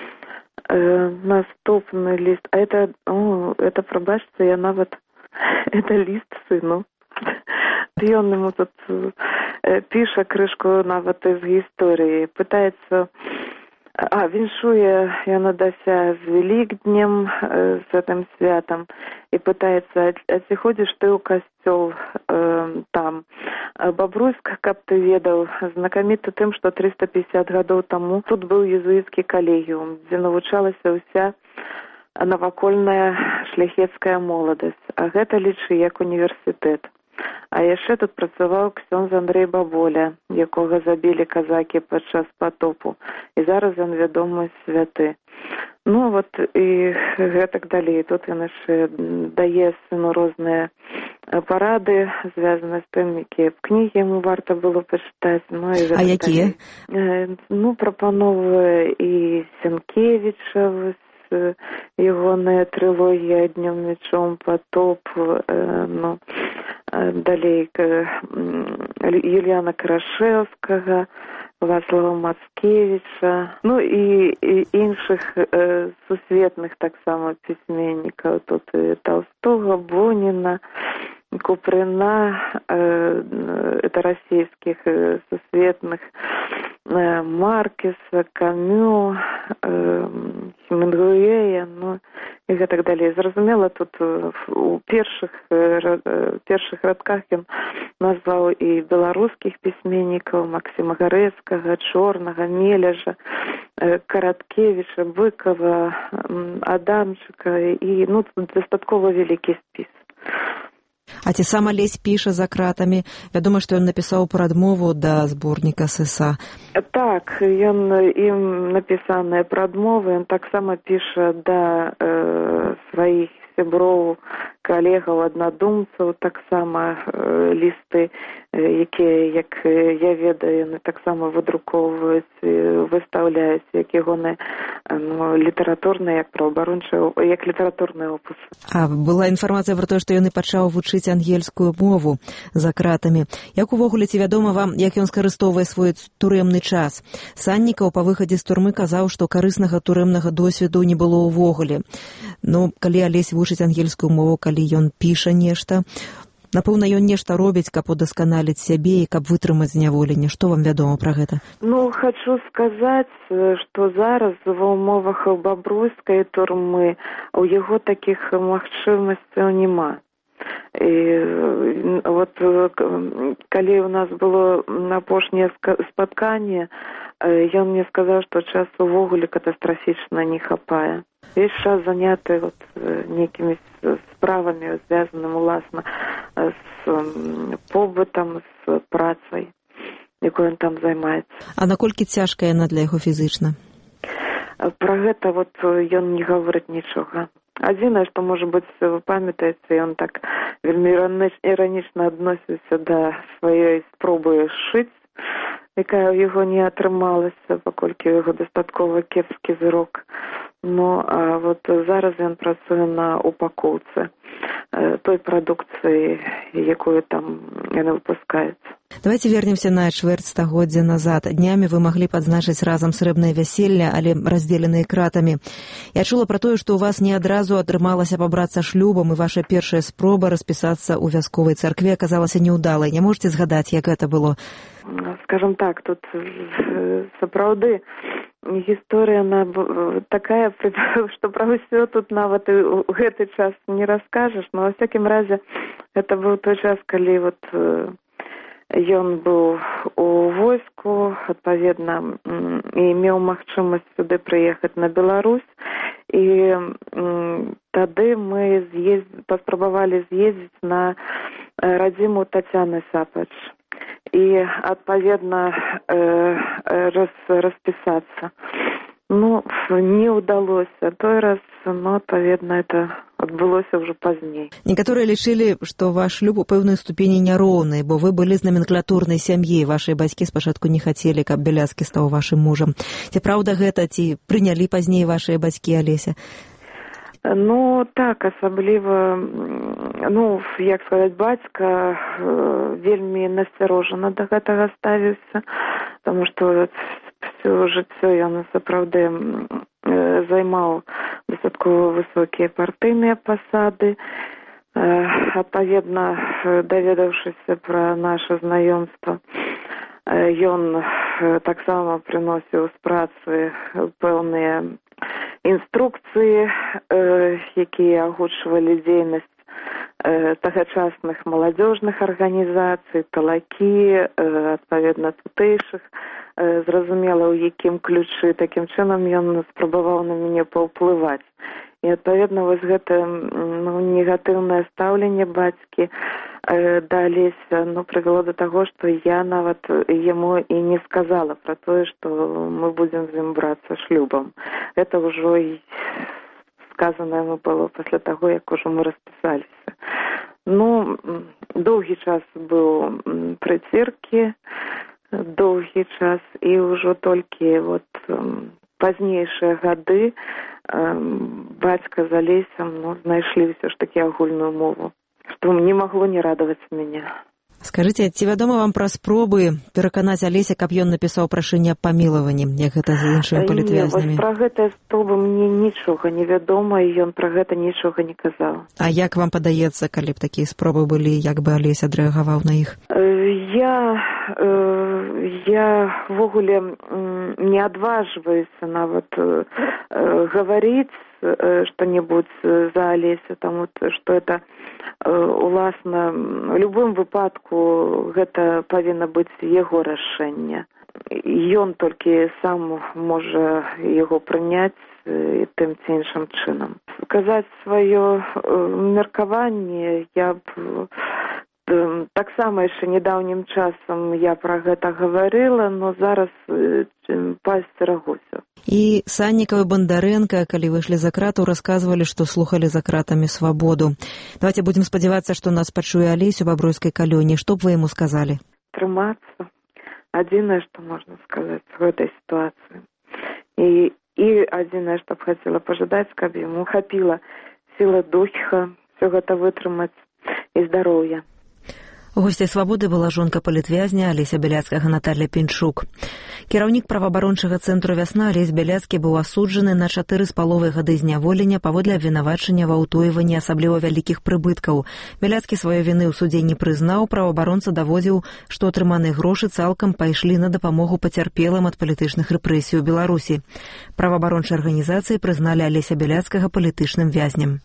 наступны ліст. А это, прабачце, я нават, это ліст сыну. Ён ему тут піша крышку нават з гісторыі, пытаецца, віншуе ён Адася з Великднем, з гэтым святам, і пытаецца, а ці ходзіш ты ў касцёл там? Бабруйск, каб ты ведаў, знакаміты тым, што 350 гадоў таму тут быў езуіцкі калегіум, дзе навучалася ўся навакольная шляхецкая моладасць, а гэта лічы як універсітэт. А яшчэ тут працаваў ксёндз Андрэй Баболя, якога забілі казакі падчас патопу. І зараз ён вядомы святы. Ну, вот і гэтак далей. Тут ён яшчэ дае сыну розныя парады, звязаныя з тым, якія б кнігі яму варта было пачытаць. Ну,
а якія?
Ну, прапановвае і Сенкевіча, вось, ягоная трылогія «Днём мечом», «Потоп», ну, далей Юліяна Карашэўскага, Вацлава Мацкевіча, ну і іншых сусветных таксама пісьменнікаў. Тут і Толстога, Буніна, Куприна, это расійскіх сусветных, Маркеса, Камю, Хемінгуэя, ну і гэтак далей. Зразумела, тут у першых радках ён назваў і беларускіх пісьменнікаў, Максіма Гарэцкага, Чорнага, Мележа, Караткевіча, Быкова, Адамчыка, і, ну, дастаткова вялікі спіс.
А ці сам Алесь піша за кратамі? Вядома, што ён напісаў прадмову да зборніка ССА.
Так, ён ім напісаныя прадмовы, ён таксама піша да сваіх сяброў, калегаў, аднадумцаў, таксама лісты, якія, як я ведаю, яны таксама выдрукоўваюць, выстаўляюць, як ягоныя літаратурныя, як праваабарончыя, як літаратурныя опусы.
А была інфармацыя пра тое, што ён і пачаў вучыць ангельскую мову за кратамі. Як увогуле ці вядома вам, як ён скарыстоўвае свой турэмны час? Саннікаў па выхадзе з турмы казаў, што карыснага турэмнага досведу не было ўвогуле. Ну, калі Алесь вучыць ангельскую мову, калі ён піша нешта, напэўна, ён нешта робіць, каб удасканаліць сябе і каб вытрымаць зняволенне. Што вам вядома пра гэта?
Ну, хачу сказаць, што зараз ва ўмовах бабруйскай турмы у яго такіх магчымасцяў няма. І вот калі у нас было апошняе спатканне, ён мне сказаў, што часу увогуле катастрафічна не хапае. Весь час заняты вот некімі справамі, звязанымі уласна з побытам, з працай, якой ён там займаецца.
А наколькі цяжка яна для яго фізычна?
Пра гэта вот ён не гаворыць нічога. Адзінае, што, можа быць, вы памятаеце, ён так вельмі іранічна адносіўся да сваёй спробы шыць, якая ў яго не атрымалася, паколькі ў яго дастаткова кепскі зрок. Ну, а вот зараз ён працуе на упакоўцы той прадукцыі, якую там яны выпускаюць.
Давайте вернемся на чвэрць стагоддзя назад. Днямі вы маглі падзначыць разам срэбнае вяселле, але раздзеленыя кратамі. Я чула пра тое, што у вас не адразу атрымалася пабрацца шлюбам, і ваша першая спроба распісацца ў вясковай царкве аказалася няўдалай. Не можаце згадаць, як гэта было?
Скажем так, тут сапраўды гісторыя такая, што пра ўсё тут нават і ў гэты час не раскажаш, но ва всякім разе гэта быў той час, калі вот ён быў у войску, адпаведна, і меў магчымасць сюды прыехаць на Беларусь, і тады мы паспрабавалі з'ездзіць на радзіму Тацяны Сапач і, адпаведна, распісацца. Ну, не ўдалося той раз, но, адпаведна, это адбылося ўжо пазней.
Некаторыя лічылі, што ваш шлюб у пэўнай ступені няроўны, бо вы былі з номенклатурнай сям'і, вашыя бацькі спачатку не хацелі, каб Бяляцкі стаў вашым мужам. Ці праўда гэта, ці прынялі пазней вашыя бацькі, Алеся?
Ну, так, асабліва, ну, як сказаць, бацька вельмі насцярожана да гэтага ставіўся, таму што ўсё жыццё ён сапраўды займаў дастаткова высокія партыйныя пасады. Адпаведна, даведаўшыся пра наша знаёмства, ён таксама прыносіў з працы пэўныя інструкцыі, якія агучвалі дзейнасць тагачасных маладзёжных арганізацый, талакі, адпаведна тутэйшых, зразумела, ў якім ключы. Такім чынам ён спрабаваў на мяне паўплываць. І, адпаведна, вось гэта негатыўнае стаўленне бацькі да Алеся прывяло да таго, што я нават яму і не сказала пра тое, што мы будзем з ім брацца шлюбам. Гэта ўжо сказана яму было пасля таго, як ужо мы распісаліся. Ну, доўгі час быў прыціркі, доўгі час, і ўжо толькі вот пазнейшыя гады бацька з Алесем знайшлі ўсё ж такі агульную мову, што не магло не радаваць мяне.
Скажыце, ці вядома вам пра спробы пераканаць Алеся, каб ён напісаў прашэнне аб памілаванні, як гэта з іншымі палітвязнямі?
Не, пра гэтыя спробы мне нічога не вядома, і ён пра гэта нічога не казаў.
А як вам падаецца, калі б такія спробы былі, як бы Алесь адрэагаваў на іх?
Я ввогуле не адважваюся нават гаварыць што-небудзь за Алеся, таму што это уласна, в любым выпадку гэта павінна быць яго рашэнне. Ён толькі сам можа яго прыняць тым ці іншым чынам. Сказаць сваё меркаванне я б таксама яшчэ нядаўнім часам я пра гэта гаварыла, но зараз паасцерагуся.
І Саннікаў і Бандарэнка, калі выйшлі за крату, расказвалі, што слухалі за кратамі «Свабоду». Давайте будзем спадзявацца, што нас пачуе Алесь у Бабруйскай калоніі. Што б вы яму сказалі?
Трымацца. Адзінае, што можна сказаць в гэтай сітуацыі. І адзінае, што б хацела пажадаць, каб яму хапіла сілы духа всё гэта вытрымаць і здароўя.
Госцяй «Свабоды» была жонка палітвязня Алеся Бяляцкага Наталля Пінчук. Кіраўнік праваабарончага цэнтру «Вясна» Алесь Бяляцкі быў асуджаны на 4,5 гады зняволення паводле абвінавачання ва ўтойванні асабліва вялікіх прыбыткаў. Бяляцкі сваёй віны ў судзе не прызнаў, праваабаронца даводзіў, што атрыманыя грошы цалкам пайшлі на дапамогу пацярпелым ад палітычных рэпрэсій у Беларусі. Праваабарончыя арганізацыі прызналі Алеся Бяляцкага палітычным вязнем.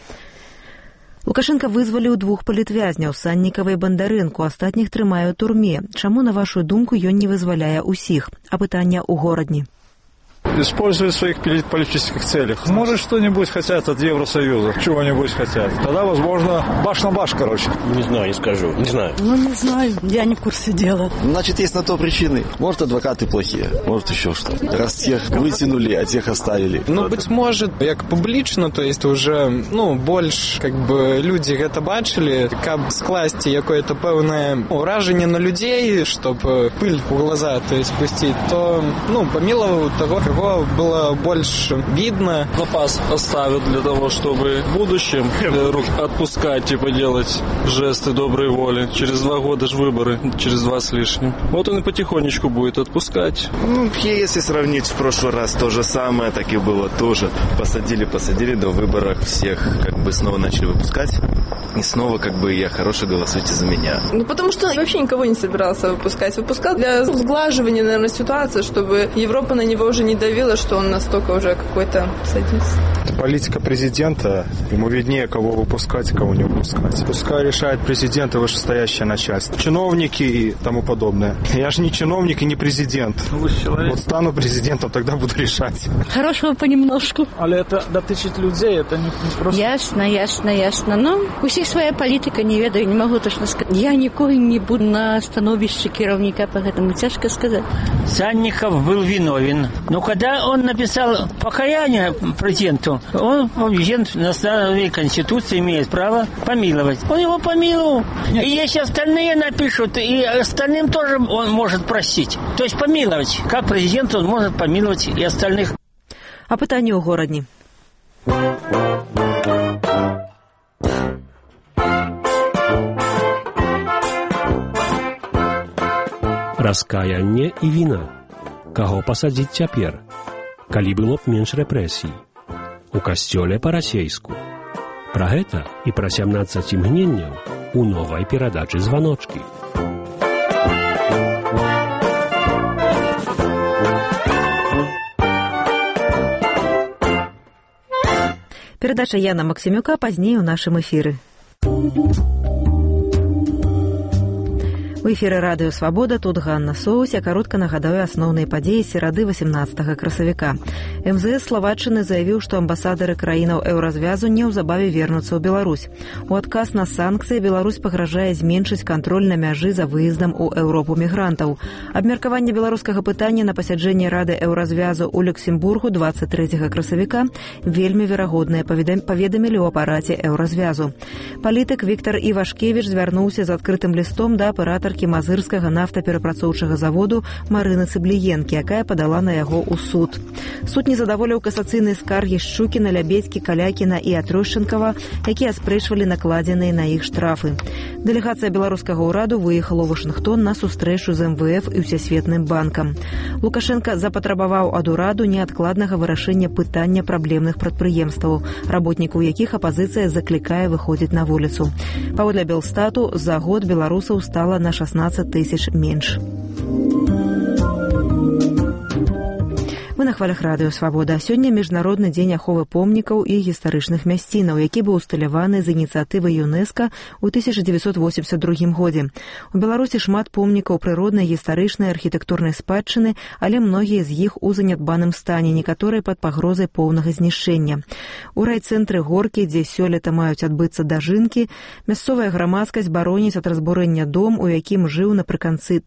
Лукашенко вызваліў 2 палітвязняў Саннікава і Бандарэнку, астатніх трымае ў турме. Чаму, на вашу думку, ён не вызваляе ўсіх? Апытанне ў горадні.
Используют в своих политических целях. Может, что-нибудь хотят от Евросоюза, чего-нибудь хотят. Тогда, возможно, баш на баш, короче.
Не знаю, не скажу. Не знаю.
Не знаю, я не в курсе дела.
Значит, есть на то причины. Может, адвокаты плохие, может, еще что. Раз тех вытянули, а тех оставили.
Быть может, як публічно, то есть уже, больш, люди гэта бачили, каб скласти якое-то певное уражение на людей, чтобы пыль в глаза, то есть пустить, то, помиловал того, кого было больше видно.
Запас оставят для того, чтобы в будущем отпускать, делать жесты доброй воли. Через 2 года же выборы, через 2 с лишним. Вот он и потихонечку будет отпускать.
Если сравнить в прошлый раз, то же самое, так и было тоже. Посадили, до выборов всех снова начали выпускать. И снова я хороший, голосуйте за меня.
Потому что вообще никого не собирался выпускать. Выпускал для сглаживания, наверное, ситуации, чтобы Европа на него уже не давила, что он настолько уже какой-то садист.
Это политика президента. Ему виднее, кого выпускать, кого не выпускать. Пускай решает президент и вышестоящее начальство. Чиновники и тому подобное. Я же не чиновник и не президент. Вот стану президентом, тогда буду решать.
Хорошего понемножку.
Але это дотычит людей, это не просто...
Ясно. Но у всех своя политика, не ведаю, не могу точно сказать. Я ніколи не буду на становище кіраўніка, поэтому тяжко сказать.
Санников был виновен. Но когда он написал покаяние президенту, он, президент на основе Конституции, имеет право помиловать. Он его помиловал. И если остальные напишут, и остальным тоже он может простить. То есть помиловать. Как президент он может помиловать и остальных.
Апытанне ў горадні.
Раскаянне і віна. Каго пасадзіць цяпер? Калі было б менш рэпрэсій? У касцёле па-расейску. Пра гэта і пра 17 імгненняў у новай перадачы «Званочкі».
Перадача Яна Максімюка пазней у нашым эфіры. У эфіры радыё «Свабода», тут Ганна Соус. Я каротка нагадаю асноўныя падзеі серады 18 красавіка. МЗС Словаччыны заявіў, што амбасадары краінаў еўразвязу неўзабаве вернуцца ў Беларусь. У адказ на санкцыі Беларусь пагражае зменшыць кантроль на мяжы за выездам у Еўропу мігрантаў. Абмеркаванне беларускага пытання на пасяджэнні Рады еўразвязу ў Люксембургу 23 красавіка вельмі верагоднае, паведамілі ў апараце еўразвязу. Палітык Віктар Івашкевіч звярнуўся з адкрытым лістом да апаратаркі Мазырскага нафтаперапрацоўчага заводу Марыны Цыбліенкі, якая падала на яго ў суд. Суд не задаволіў касацыйнай скаргі Шчукіна, Лябедзькі, Калякіна і Атрощенкава, якія аспрэчвалі накладзеныя на іх штрафы. Дэлегацыя беларускага ўраду выехала ў Вашынгтон на сустрэчу з МВФ і Всесветным банкам. Лукашенко запатрабаваў ад ураду неадкладнага вырашэння пытання праблемных прадпрыемстваў, работнікаў якіх апазіцыя заклікае выходзіць на вуліцу. Паводле Белстату, за год беларусаў стала на 16 тысяч менш. Вы на хвалях радыё «Свабода». Сёння міжнародны дзень аховы помнікаў і гістарычных мясцінаў, які быў усталяваны з ініцыятывы ЮНЕСКО ў 1982 годзе. У Беларусі шмат помнікаў прыроднай, гістарычнай, архітэктурнай спадчыны, але многія з іх у занядбаным стане, некаторыя пад пагрозай поўнага знішчэння. У райцэнтры Горкі, дзе сёлета маюць адбыцца дажынкі, мясцовая грамадскасць бароніць ад разбурэння дом, у якім жыў напрыканцы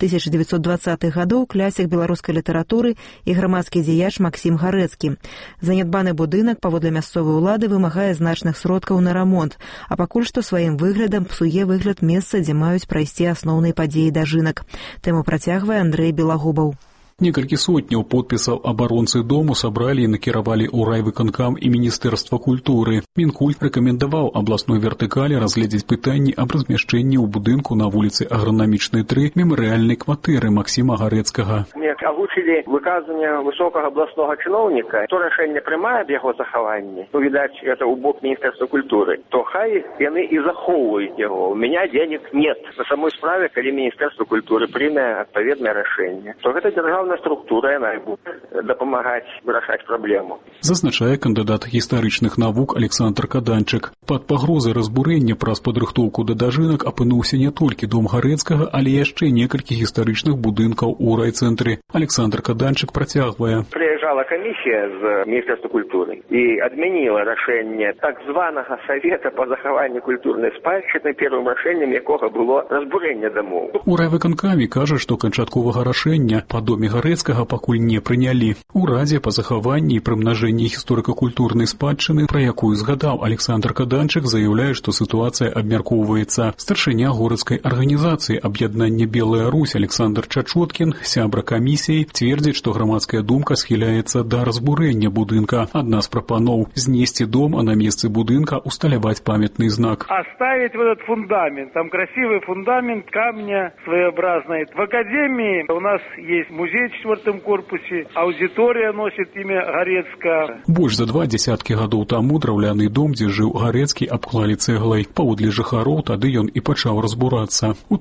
1920-х гадоў клясік беларускай літаратуры і грамадскі дзеяч Максім Гарэцкі. Занядбаны будынак, паводле мясцовай улады, вымагае значных сродкаў на рамонт, а пакуль што сваім выглядам псуе выгляд месца, дзе маюць прайсці асноўныя падзеі дажынак. Тэму працягвае Андрэй Белагубаў.
Некалькі сотняў подпісаў абаронцы дому сабралі і накіравалі ў райвыканкам і Міністэрства культуры. Мінкульт рэкамендаваў абласной вертыкалі разгледзець пытанні аб размяшчэнні ў будынку на вуліцы Агранамічнай 3 мемарыяльнай кватэры Максіма Гарэцкага.
Мне агучылі выказванне высокага абласнога чыноўніка, то рашэнне прымае аб яго захаванні, відаць, это ў бок Міністэрства культуры, то хай яны і захоўваюць яго. У меня денег нет. На самой справе, калі Міністэрства культуры прыме адпаведнае рашэнне, то гэта дзяржаўная структура, яна будзе дапамагаць вырашаць праблему.
Зазначае кандыдат гістарычных навук Александр Каданчык. Пад пагрозай разбурэння праз падрыхтоўку да дажынак апынуўся не толькі дом Гарэцкага, але яшчэ некалькі гістарычных будынкаў у райцэнтры. Александр Каданчык працягвае.
Прыязджала камісія з Міністэрства культуры і адмяніла рашэнне так званага Савета па захаванню культурнай спадчыны, першым рашэннем якога было разбурэнне дамоў.
У райвыканкамі кажа, што канчатковага рашэння па доме Гарэцкага пакуль не прынялі. У Радзе па захаванні і прымнажэнні гісторыка-культурнай спадчыны, пра якую згадаў Александр Каданчык, заяўляе, што сітуацыя абмяркоўваецца. Старшыня горадскай арганізацыі аб'яднання «Белая Русь» Александр Чачоткін, сябра камісіі, цвердзіць, што грамадская думка схіляецца да разбурэння будынка. Адна з прапаноў – знесці дом, а на месцы будынка усталяваць памятны знак.
Оставить вот этот фундамент. Там красивый фундамент камня своеобразный. В академии у нас есть музей в 4-м корпусе, аудитория носит имя Гарэцкага.
Больш за 2 дзесяткі гадоў таму драўляны дом, дзе жыў Гарэцкі, абклалі цэглай. Паводле жыхароў тады ён і пачаў разбурацца. У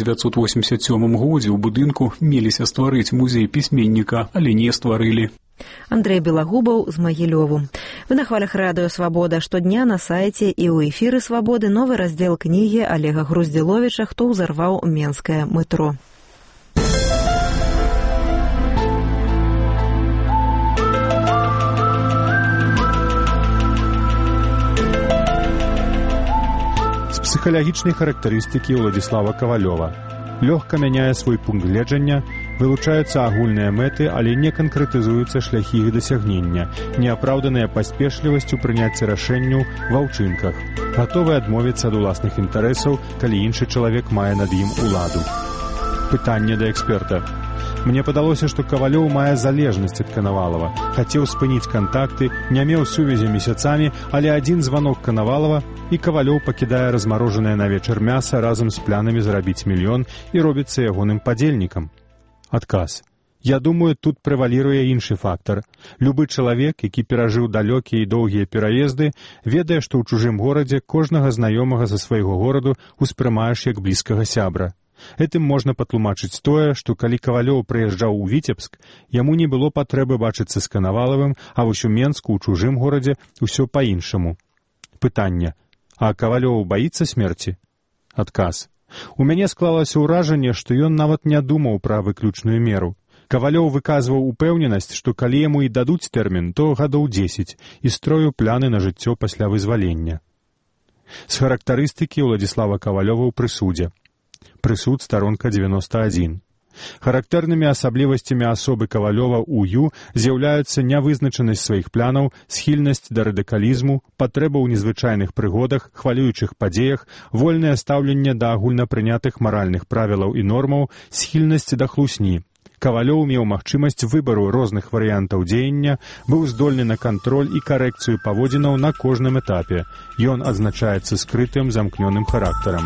1987 годзе ў будынку меліся стварыць музей пісьменніка, але не стварылі.
Андрэй Белагубаў з Магілёву. Вы на хвалях радыё «Свабода». Штодня на сайце і ў эфіры «Свабоды» новы раздзел кнігі Олега Груздзіловіча «Хто ўзарваў менскае метро».
Псіхалагічнай характарыстыкі Уладзіслава Кавалёва. Лёгка мяняе свой пункт гледжання, вылучаюцца агульныя мэты, але не канкрэтызуюцца шляхі іх дасягнення, неапраўданая паспешлівасць у прыняцці рашэнняў ва ўчынках, гатовы адмовіцца ад уласных інтарэсаў, калі іншы чалавек мае над ім уладу. Пытанне да эксперта. Мне падалося, што Кавалёў мае залежнасць ад Канавалава. Хацеў спыніць кантакты, не меў сувязі месяцамі, але адзін званок Канавалава, і Кавалёў пакідае размарожанае на вечар мяса разам з планамі зарабіць мільён і робіцца ягоным падзельнікам. Адказ. Я думаю, тут прэваліруе іншы фактар. Любы чалавек, які перажыў далёкія і доўгія пераезды, ведае, што ў чужым горадзе кожнага знаёмага са свайго гораду успрымаеш як блізкага сябра. Этым можна патлумачыць тое, што калі Кавалёў прыязджаў у Віцебск, яму не было патрэбы бачыцца з Канавалавым, а вось у Менску, у чужым горадзе, усё па-іншаму. Пытанне. А Кавалёў баіцца смерці? Адказ. У мяне склалася ўражанне, што ён нават не думаў пра выключную меру. Кавалёў выказваў упэўненасць, што калі яму і дадуць тэрмін, то гадоў 10, і строю пляны на жыццё пасля вызвалення. З характарыстыкі Уладзіслава Кавалёва ў прысудзе. Прысуд, старонка 91. Характэрнымі асаблівасцямі асобы Кавалёва ў з'яўляюцца нявызначанасць сваіх планаў, схільнасць да радыкалізму, патрэба ў незвычайных прыгодах, хвалюючых падзеях, вольнае стаўленне да агульнапрынятых маральных правілаў і нормаў, схільнасць да хлусні. Кавалёў меў магчымасць выбару розных варыянтаў дзеяння, быў здольны на кантроль і карэкцыю паводзінаў на кожным этапе. Ён адзначаецца скрытым, замкнёным характарам.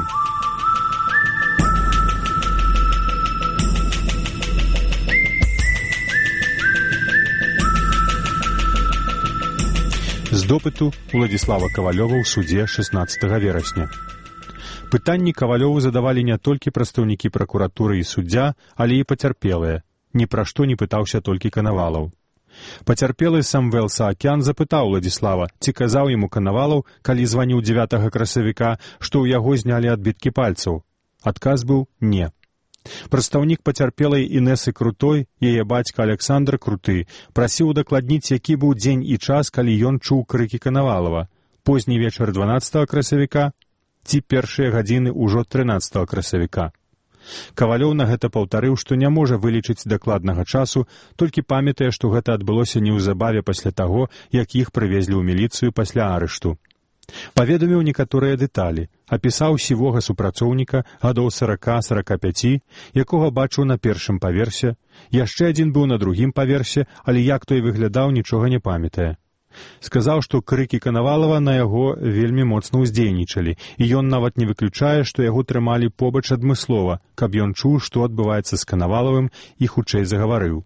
З допыту Уладзіслава Кавалёва ў судзе 16 верасня. Пытанні Кавалёву задавалі не толькі прадстаўнікі пракуратуры і суддзя, але і пацярпелыя. Ні пра што не пытаўся толькі Канавалаў. Пацярпелы Самвел Саакян запытаў Уладзіслава, ці казаў яму Канавалаў, калі званіў 9 красавіка, што ў яго знялі адбіткі пальцаў. Адказ быў «не». Прадстаўнік пацярпелай Інесы Крутой, яе бацька Александр Круты, прасіў удакладніць, які быў дзень і час, калі ён чуў крыкі Канавалава. Позні вечар 12 красавіка ці першыя гадзіны ўжо 13 красавіка. Кавалёў на гэта паўтарыў, што не можа вылічыць дакладнага часу, толькі памятае, што гэта адбылося неўзабаве пасля таго, як іх прывезлі ў міліцыю пасля арышту. Паведаміў некаторыя дэталі, апісаў сівога супрацоўніка гадоў 40-45, якога бачыў на першым паверсе, яшчэ адзін быў на другім паверсе, але як той выглядаў, нічога не памятае. Сказаў, што крыкі Канавалава на яго вельмі моцна ўздзейнічалі, і ён нават не выключае, што яго трымалі побач адмыслова, каб ён чуў, што адбываецца з Канавалавым, і хутчэй загаварыў.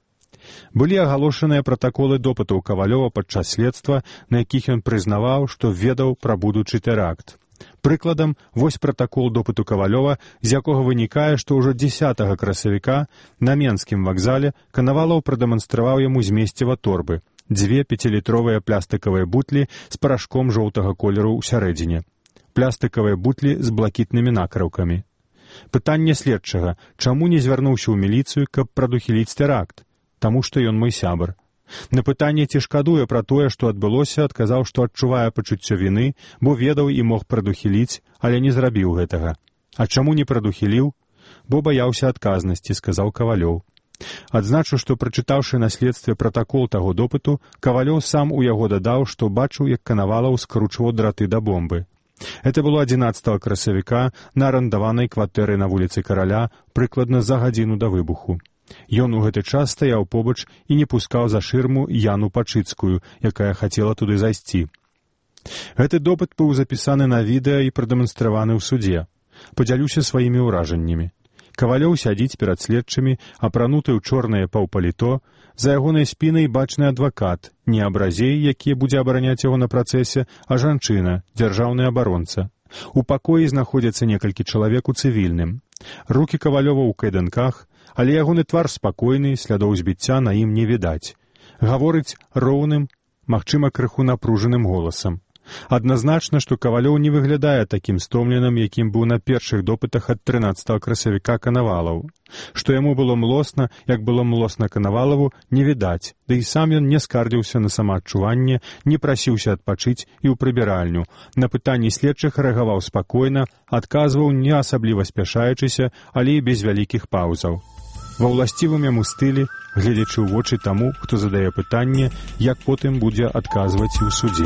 Былі агалошаныя пратаколы допытаў Кавалёва падчас следства, на якіх ён прызнаваў, што ведаў пра будучы тэракт. Прыкладам, вось пратакол допыту Кавалёва, з якога вынікае, што ўжо 10 красавіка на Менскім вакзале Канавалаў прадэманстраваў яму змесціва торбы, 2 5-літровыя плястыкавыя бутлі з парашком жоўтага колеру ў сярэдзіне, плястыкавыя бутлі з блакітнымі накрыўкамі. Пытанне следчага, чаму не звярнуўся ў міліцыю, каб прадухіліць тэракт? Таму што ён мой сябар. На пытанне, ці шкадуе пра тое, што адбылося, адказаў, што адчувае пачуццё віны, бо ведаў і мог прадухіліць, але не зрабіў гэтага. А чаму не прадухіліў? Бо баяўся адказнасці, сказаў Кавалёў. Адзначу, што прачытаўшы на следстве пратакол таго допыту, Кавалёў сам у яго дадаў, што бачыў, як Канавалаў скручваў драты да бомбы. Это было 11 красавіка на арандаванай кватэры на вуліцы Караля, прыкладна за гадзіну да выбуху. Ён у гэты час стаяў побач і не пускаў за шырму Яну Пачыцкую, якая хацела туды зайсці. Гэты допыт быў запісаны на відэа і прадэманстраваны ў судзе. Падзялюся сваімі ўражаннямі. Кавалёў сядзіць перад следчымі, апрануты ў чорнае паўпаліто, за ягонай спінай бачны адвакат, не абразей, які будзе абараняць яго на працэсе, а жанчына, дзяржаўны абаронца. У пакоі знаходзяцца некалькі чалавек у цывільным. Рукі Кавалёва ў кайданках, але ягоны твар спакойны, слядоў збіцця на ім не відаць. Гаворыць роўным, магчыма, крыху напружаным голасам. Адназначна, што Кавалёў не выглядае такім стомленым, якім быў на першых допытах ад 13 красавіка Канавалаў. Што яму было млосна, як было млосна Канавалаву, не відаць, ды і сам ён не скардзіўся на самаадчуванне, не прасіўся адпачыць і ў прыбіральню. На пытанні следчых рэагаваў спакойна, адказваў не асабліва спяшаючыся, але і без вялікіх паўзаў. Ва ўласцівым яму стылі, гледзячы ў вочы таму, хто задае пытанне, як потым будзе адказваць і ў судзе.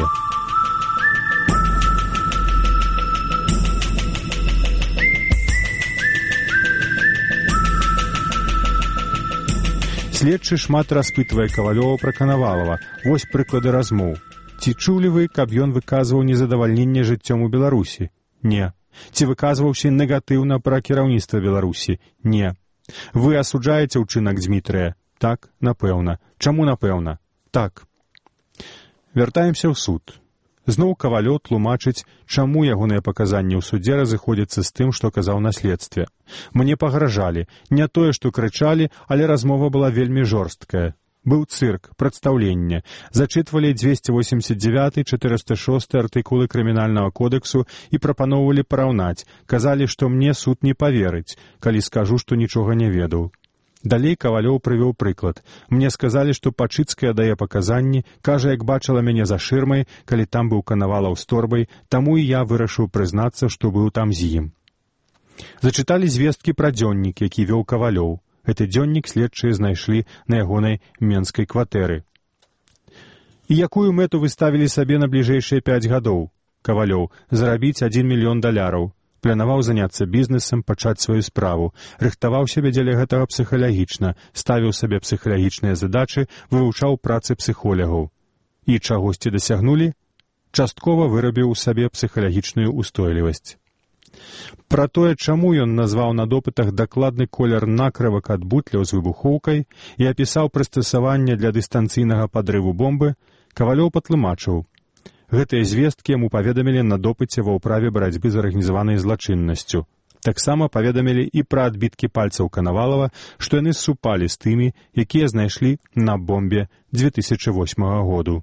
Следчы шмат распытвае Кавалёва пра Канавалава. Вось прыклады размоў. Ці чулі вы, каб ён выказваў незадавальненне жыццём у Беларусі? Не. Ці выказваўся негатыўна пра кіраўніцтва Беларусі? Не. Вы асуджаеце ўчынак Дзмітрыя? Так, напэўна. Чаму напэўна? Так. Вяртаемся ў суд. Зноў Кавалёў тлумачыць, чаму ягоныя паказанні ў судзе разыходзяцца з тым, што казаў на следстве. Мне пагражалі. Не тое, што крычалі, але размова была вельмі жорсткая. Быў цырк, прадстаўленне. Зачытвалі 289, 406 артыкулы крымінальнага кодексу і прапаноўвалі параўнаць. Казалі, што мне суд не паверыць, калі скажу, што нічога не ведаў. Далей Кавалёў прывёў прыклад. Мне сказалі, што Пачыцкая дае паказанні, кажа, як бачыла мяне за шырмай, калі там быў Канавалаў з торбай, таму і я вырашыў прызнацца, што быў там з ім. Зачыталі звесткі пра дзённік, які вёў Кавалёў. Гэты дзённік следчыя знайшлі на ягонай менскай кватэры. І якую мэту вы ставілі сабе на бліжэйшыя 5 гадоў? Кавалёў. Зарабіць $1 мільён. Планаваў заняцца бізнесам, пачаць сваю справу. Рыхтаваў сябе дзеля гэтага псіхалагічна, ставіў сабе псіхалагічныя задачы, вывучаў працы псіхолягаў. І чагосьці дасягнулі? Часткова вырабіў у сабе псіхалагічную устойлівасць. Пра тое, чаму ён назваў на допытах дакладны колер накрывак ад бутляў з выбухоўкай і апісаў прыстасаванне для дыстанцыйнага падрыву бомбы, Кавалёў патлумачыў. Гэтыя звесткі яму паведамілі на допыце ва ўправе барацьбы з арганізаванай злачыннасцю. Таксама паведамілі і пра адбіткі пальцаў Канавалава, што яны супалі з тымі, якія знайшлі на бомбе 2008 году.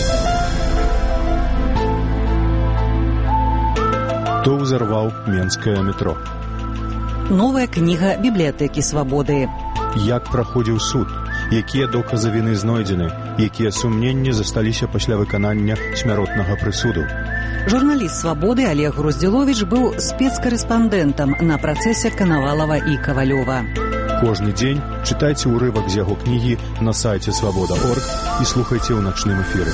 Хто ўзарваў менскае метро?
Новая кніга бібліятэкі свабоды.
Як праходзіў суд? Якія доказы віны знойдзены? Якія сумненні засталіся пасля выканання смяротнага прысуду?
Журналіст «Свабоды» Олег Груздзіловіч быў спецкарэспандэнтам на працэсе Канавалава і Кавалёва.
Кожны дзень чытайце ўрывак з яго кнігі на сайце «Свабода.орг» і слухайце ў начным эфіры.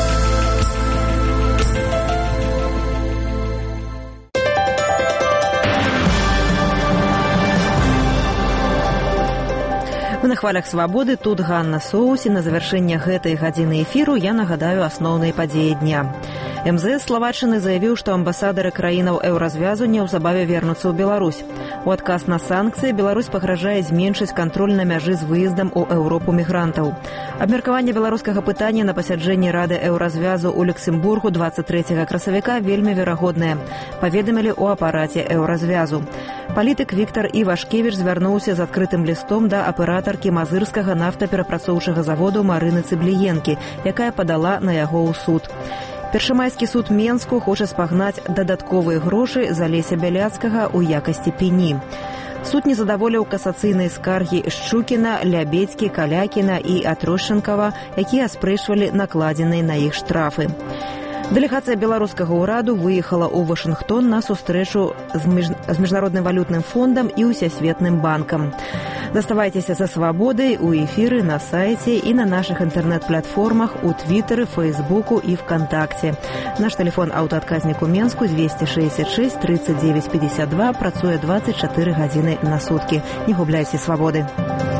Вы на хвалях «Свабоды», тут Ганна Соус, і на завяршэнне гэтай гадзіны эфіру я нагадаю асноўныя падзеі дня. МЗС Словаччыны заявіў, што амбасадары краінаў еўразвязу неўзабаве вернуцца ў Беларусь. У адказ на санкцыі Беларусь пагражае зменшыць кантроль на мяжы з выездам у Еўропу мігрантаў. Абмеркаванне беларускага пытання на пасяджэнні Рады еўразвязу ў Люксембургу 23 красавіка вельмі верагоднае, паведамілі ў апараце еўразвязу. Палітык Віктор Івашкевіч звярнуўся з адкрытым лістом да аператаркі мазырскага нафтаперапрацоўчага заводу Марыны Цыбліенкі, якая падала на яго ў суд. Першамайскі суд Менску хоча спагнаць дадатковыя грошы з Алеся Бяляцкага ў якасці пені. Суд не задаволіў касацыйнай скаргі Шчукіна, Лябедзькі, Калякіна і Атрощенкава, якія аспрэчвалі накладзеныя на іх штрафы. Дэлегацыя беларускага ўраду выехала ў Вашынгтон на сустрэчу з Міжнародным валютным фондам і Усесветным банкам. Заставайцеся са «Свабодай» у эфіры на сайце і на нашых інтэрнэт-платформах у Твіттеры, Фейсбуку і ВКонтакце. Наш тэлефон аўтаадказніку Менску 266 39 52 працуе 24 гадзіны на суткі. Не губляйце свабоды.